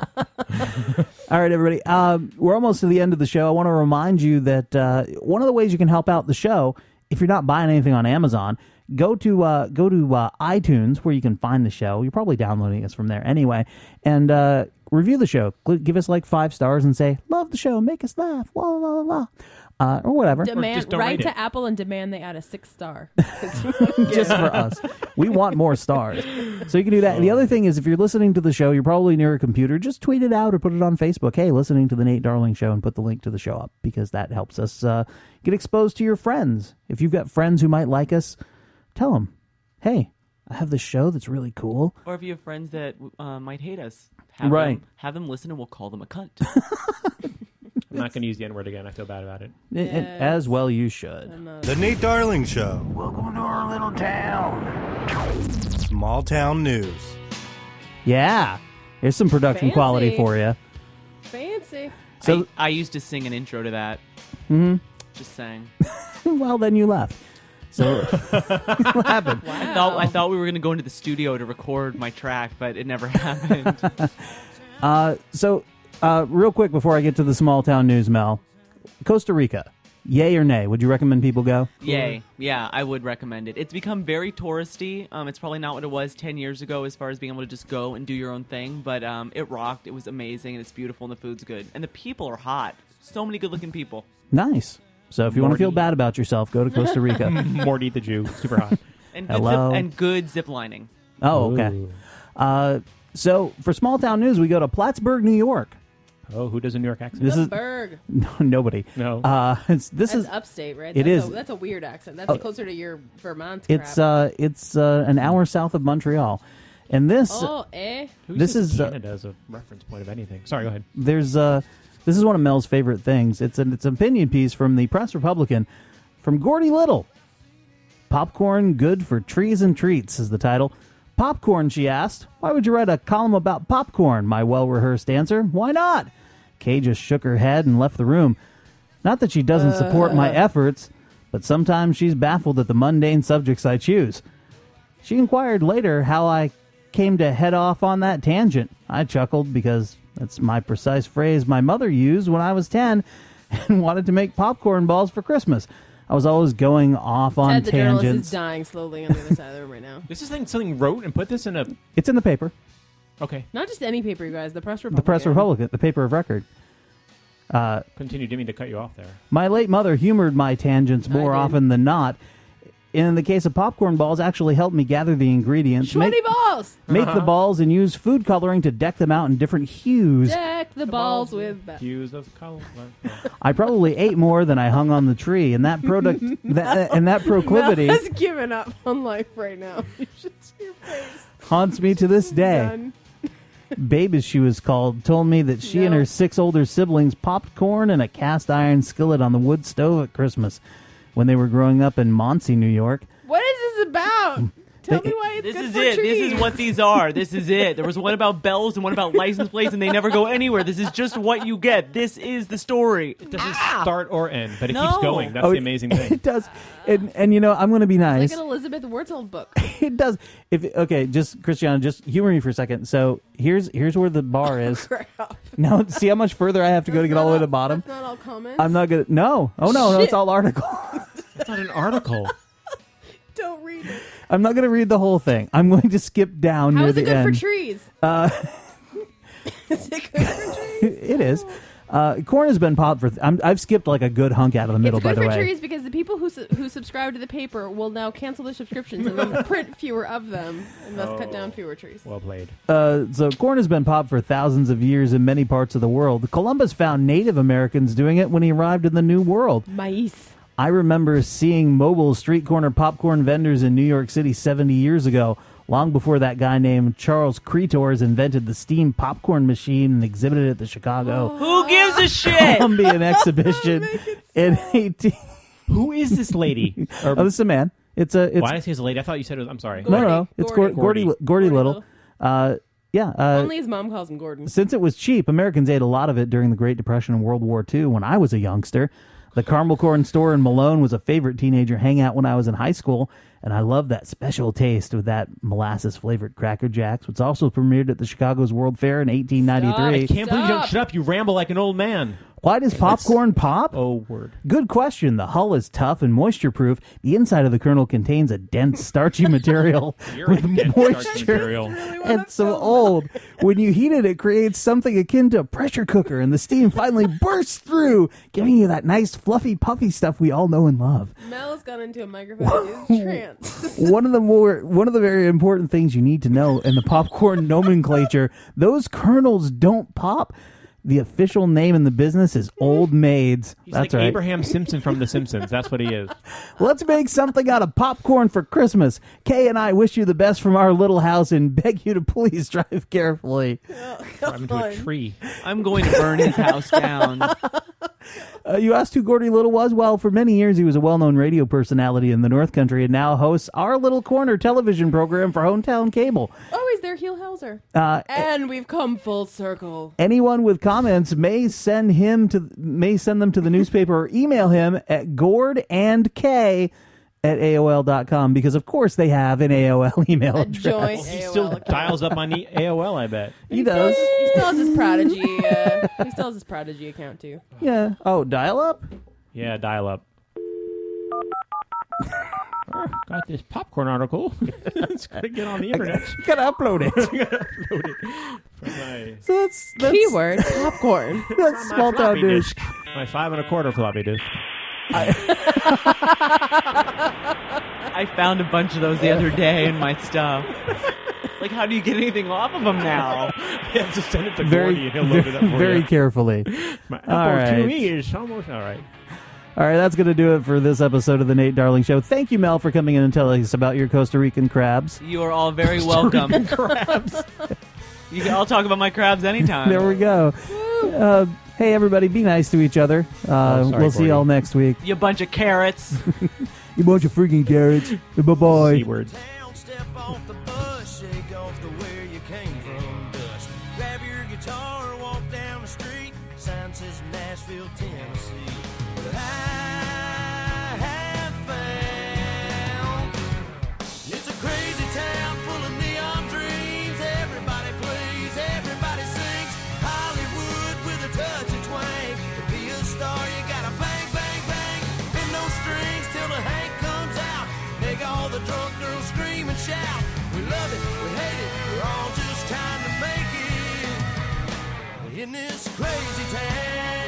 All right, everybody. We're almost to the end of the show. I want to remind you that one of the ways you can help out the show, if you're not buying anything on Amazon, go to iTunes where you can find the show. You're probably downloading us from there anyway, and review the show. Give us like 5 stars and say love the show, make us laugh, la la la la. Or whatever. Write to Apple and demand they add a 6 star. Just for us. We want more stars. So you can do that. And the other thing is, if you're listening to the show, you're probably near a computer, just tweet it out or put it on Facebook. Hey, listening to the Nate Darling Show, and put the link to the show up, because that helps us get exposed to your friends. If you've got friends who might like us, tell them, hey, I have this show that's really cool. Or if you have friends that might hate us, have them listen and we'll call them a cunt. I'm not going to use the N-word again. I feel bad about it. As well you should. The Nate Darling Show. Welcome to our little town. Small town news. Yeah. Here's some production Fancy. quality for you. Fancy. So I used to sing an intro to that. Mhm. Just saying. Well, then you left. So what happened? Wow. I thought we were going to go into the studio to record my track, but it never happened. Real quick before I get to the small town news, Mel, Costa Rica, yay or nay? Would you recommend people go? Yay. Yeah, I would recommend it. It's become very touristy. It's probably not what it was 10 years ago as far as being able to just go and do your own thing, but it rocked. It was amazing, and it's beautiful, and the food's good. And the people are hot. So many good-looking people. Nice. So if you want to feel bad about yourself, go to Costa Rica. Morty the Jew, super hot. And Hello. Good zip lining. Oh, okay. So for small town news, we go to Plattsburgh, New York. Oh, who does a New York accent? This is Berg. no, nobody. No. This That's is upstate, right? It is. That's a weird accent. That's closer to your Vermont crap. It's an hour south of Montreal, and this Oh, Who this uses is Canada as a reference point of anything? Sorry, go ahead. there's this is one of Mel's favorite things. It's an opinion piece from the Press Republican from Gordy Little. Popcorn good for trees and treats is the title. Popcorn, she asked. Why would you write a column about popcorn? My well-rehearsed answer. Why not? Kay just shook her head and left the room. Not that she doesn't support my efforts, but sometimes she's baffled at the mundane subjects I choose. She inquired later how I came to head off on that tangent. I chuckled because that's my precise phrase my mother used when I was 10 and wanted to make popcorn balls for Christmas. I was always going off on Ted, the journalist, tangents. is dying slowly on the other side of the room right now. This is something wrote and put this in a... It's in the paper. Okay. Not just any paper, you guys. The Press Republican. The Press Republican, the paper of record. Continue. Didn't mean to cut you off there. My late mother humored my tangents more often than not. In the case of popcorn balls, actually helped me gather the ingredients, Sweaty balls! make the balls, and use food coloring to deck them out in different hues. Deck the balls with... Hues of color. I probably ate more than I hung on the tree, and that product and that proclivity Mel has given up on life right now. You should see your face. haunts me to this day. Done. Babe, as she was called, told me that she and her 6 older siblings popped corn in a cast iron skillet on the wood stove at Christmas when they were growing up in Muncie, New York. What is this about? Tell me why it's This good is for it. trees. This is what these are. This is it. There was one about bells and one about license plates, and they never go anywhere. This is just what you get. This is the story. It doesn't start or end, but it No. keeps going. That's the amazing thing. It does. And you know, I'm going to be nice. It's like an Elizabeth Wurtzel book. It does. Okay, just Christiana, just humor me for a second. So here's where the bar is. Crap. Now, see how much further I have to go to get all the way to the bottom? That's not all comments? I'm not gonna. No. Oh no, it's all article. It's not an article. Don't read it. I'm not gonna read the whole thing. I'm going to skip down How near is the it good end. for trees? Is it good for trees? It is. Corn has been popped for. I've skipped like a good hunk out of the middle. It's good by the for way, trees because the people who subscribe to the paper will now cancel their subscriptions and then print fewer of them and thus cut down fewer trees. Well played. So corn has been popped for thousands of years in many parts of the world. Columbus found Native Americans doing it when he arrived in the New World. Maíz. I remember seeing mobile street corner popcorn vendors in New York City 70 years ago, long before that guy named Charles Creators invented the steam popcorn machine and exhibited it at the Chicago Who gives a shit? Columbian exhibition in 18... Who is this lady? Oh, this is a man. It's Why did I say it's a lady? I thought you said it was... I'm sorry. No, it's Gordy Little. Only his mom calls him Gordon. Since it was cheap, Americans ate a lot of it during the Great Depression and World War II. When I was a youngster, the Caramel Corn store in Malone was a favorite teenager hangout when I was in high school, and I loved that special taste of that molasses-flavored Cracker Jacks, which also premiered at the Chicago's World Fair in 1893. I can't believe you don't shut up. You ramble like an old man. Why does popcorn pop? Oh, word. Good question. The hull is tough and moisture-proof. The inside of the kernel contains a dense, starchy material with moisture. And so old. When you heat it, it creates something akin to a pressure cooker, and the steam finally bursts through, giving you that nice, fluffy, puffy stuff we all know and love. Mel has gone into a microphone. He's trance. One of the very important things you need to know in the popcorn nomenclature: those kernels don't pop. The official name in the business is Old Maids. He's That's like right. Abraham Simpson from The Simpsons. That's what he is. Let's make something out of popcorn for Christmas. Kay and I wish you the best from our little house and beg you to please drive carefully. Drive into a tree. I'm going to burn his house down. You asked who Gordy Little was? Well, for many years he was a well-known radio personality in the North Country and now hosts Our Little Corner television program for Hometown Cable. Oh, he's there, Heel Hauser. And we've come full circle. Anyone with comments may send them to the newspaper or email him at gordandk@aol.com because of course they have an AOL email address. Joint He still dials up on AOL, I bet. He does. He still has his Prodigy. He still has his Prodigy account too. Yeah. Oh, dial up? Yeah, dial up. Got this popcorn article. It's got to get on the internet. Gotta upload it. So that's Keyword popcorn. That's small town floppy news. disk. My 5 1/4 floppy disk. I found a bunch of those the other day in my stuff. Like, how do you get anything off of them now? Yeah, just send it to Gordy and he'll load it up for very you. carefully. My All Apple right. IIe is almost all right. All right, that's going to do it for this episode of the Nate Darling Show. Thank you, Mel, for coming in and telling us about your Costa Rican crabs. You are all very welcome. Crabs. I'll talk about my crabs anytime. There we go. Hey, everybody, be nice to each other. We'll see y'all next week. You bunch of carrots. You bunch of freaking carrots. Bye-bye. C-word. Step off the bus, shake off the where you came from dust. Grab your guitar, walk down the street. Sign says Nashville, Tennessee. But I have found it's a crazy town full of neon dreams. Everybody plays, everybody sings. Hollywood with a touch of twang. To be a star, you gotta bang, bang, bang. Bend those strings till the Hank comes out. Make all the drunk girls scream and shout. We love it, we hate it, we're all just trying to make it in this crazy town.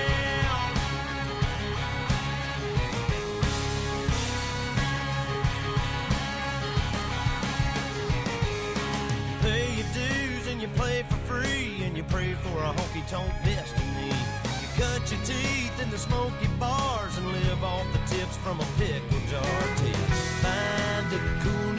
You pay your dues and you play for free, and you pray for a honky-tonk destiny. You cut your teeth in the smoky bars and live off the tips from a pickle jar till you find a cool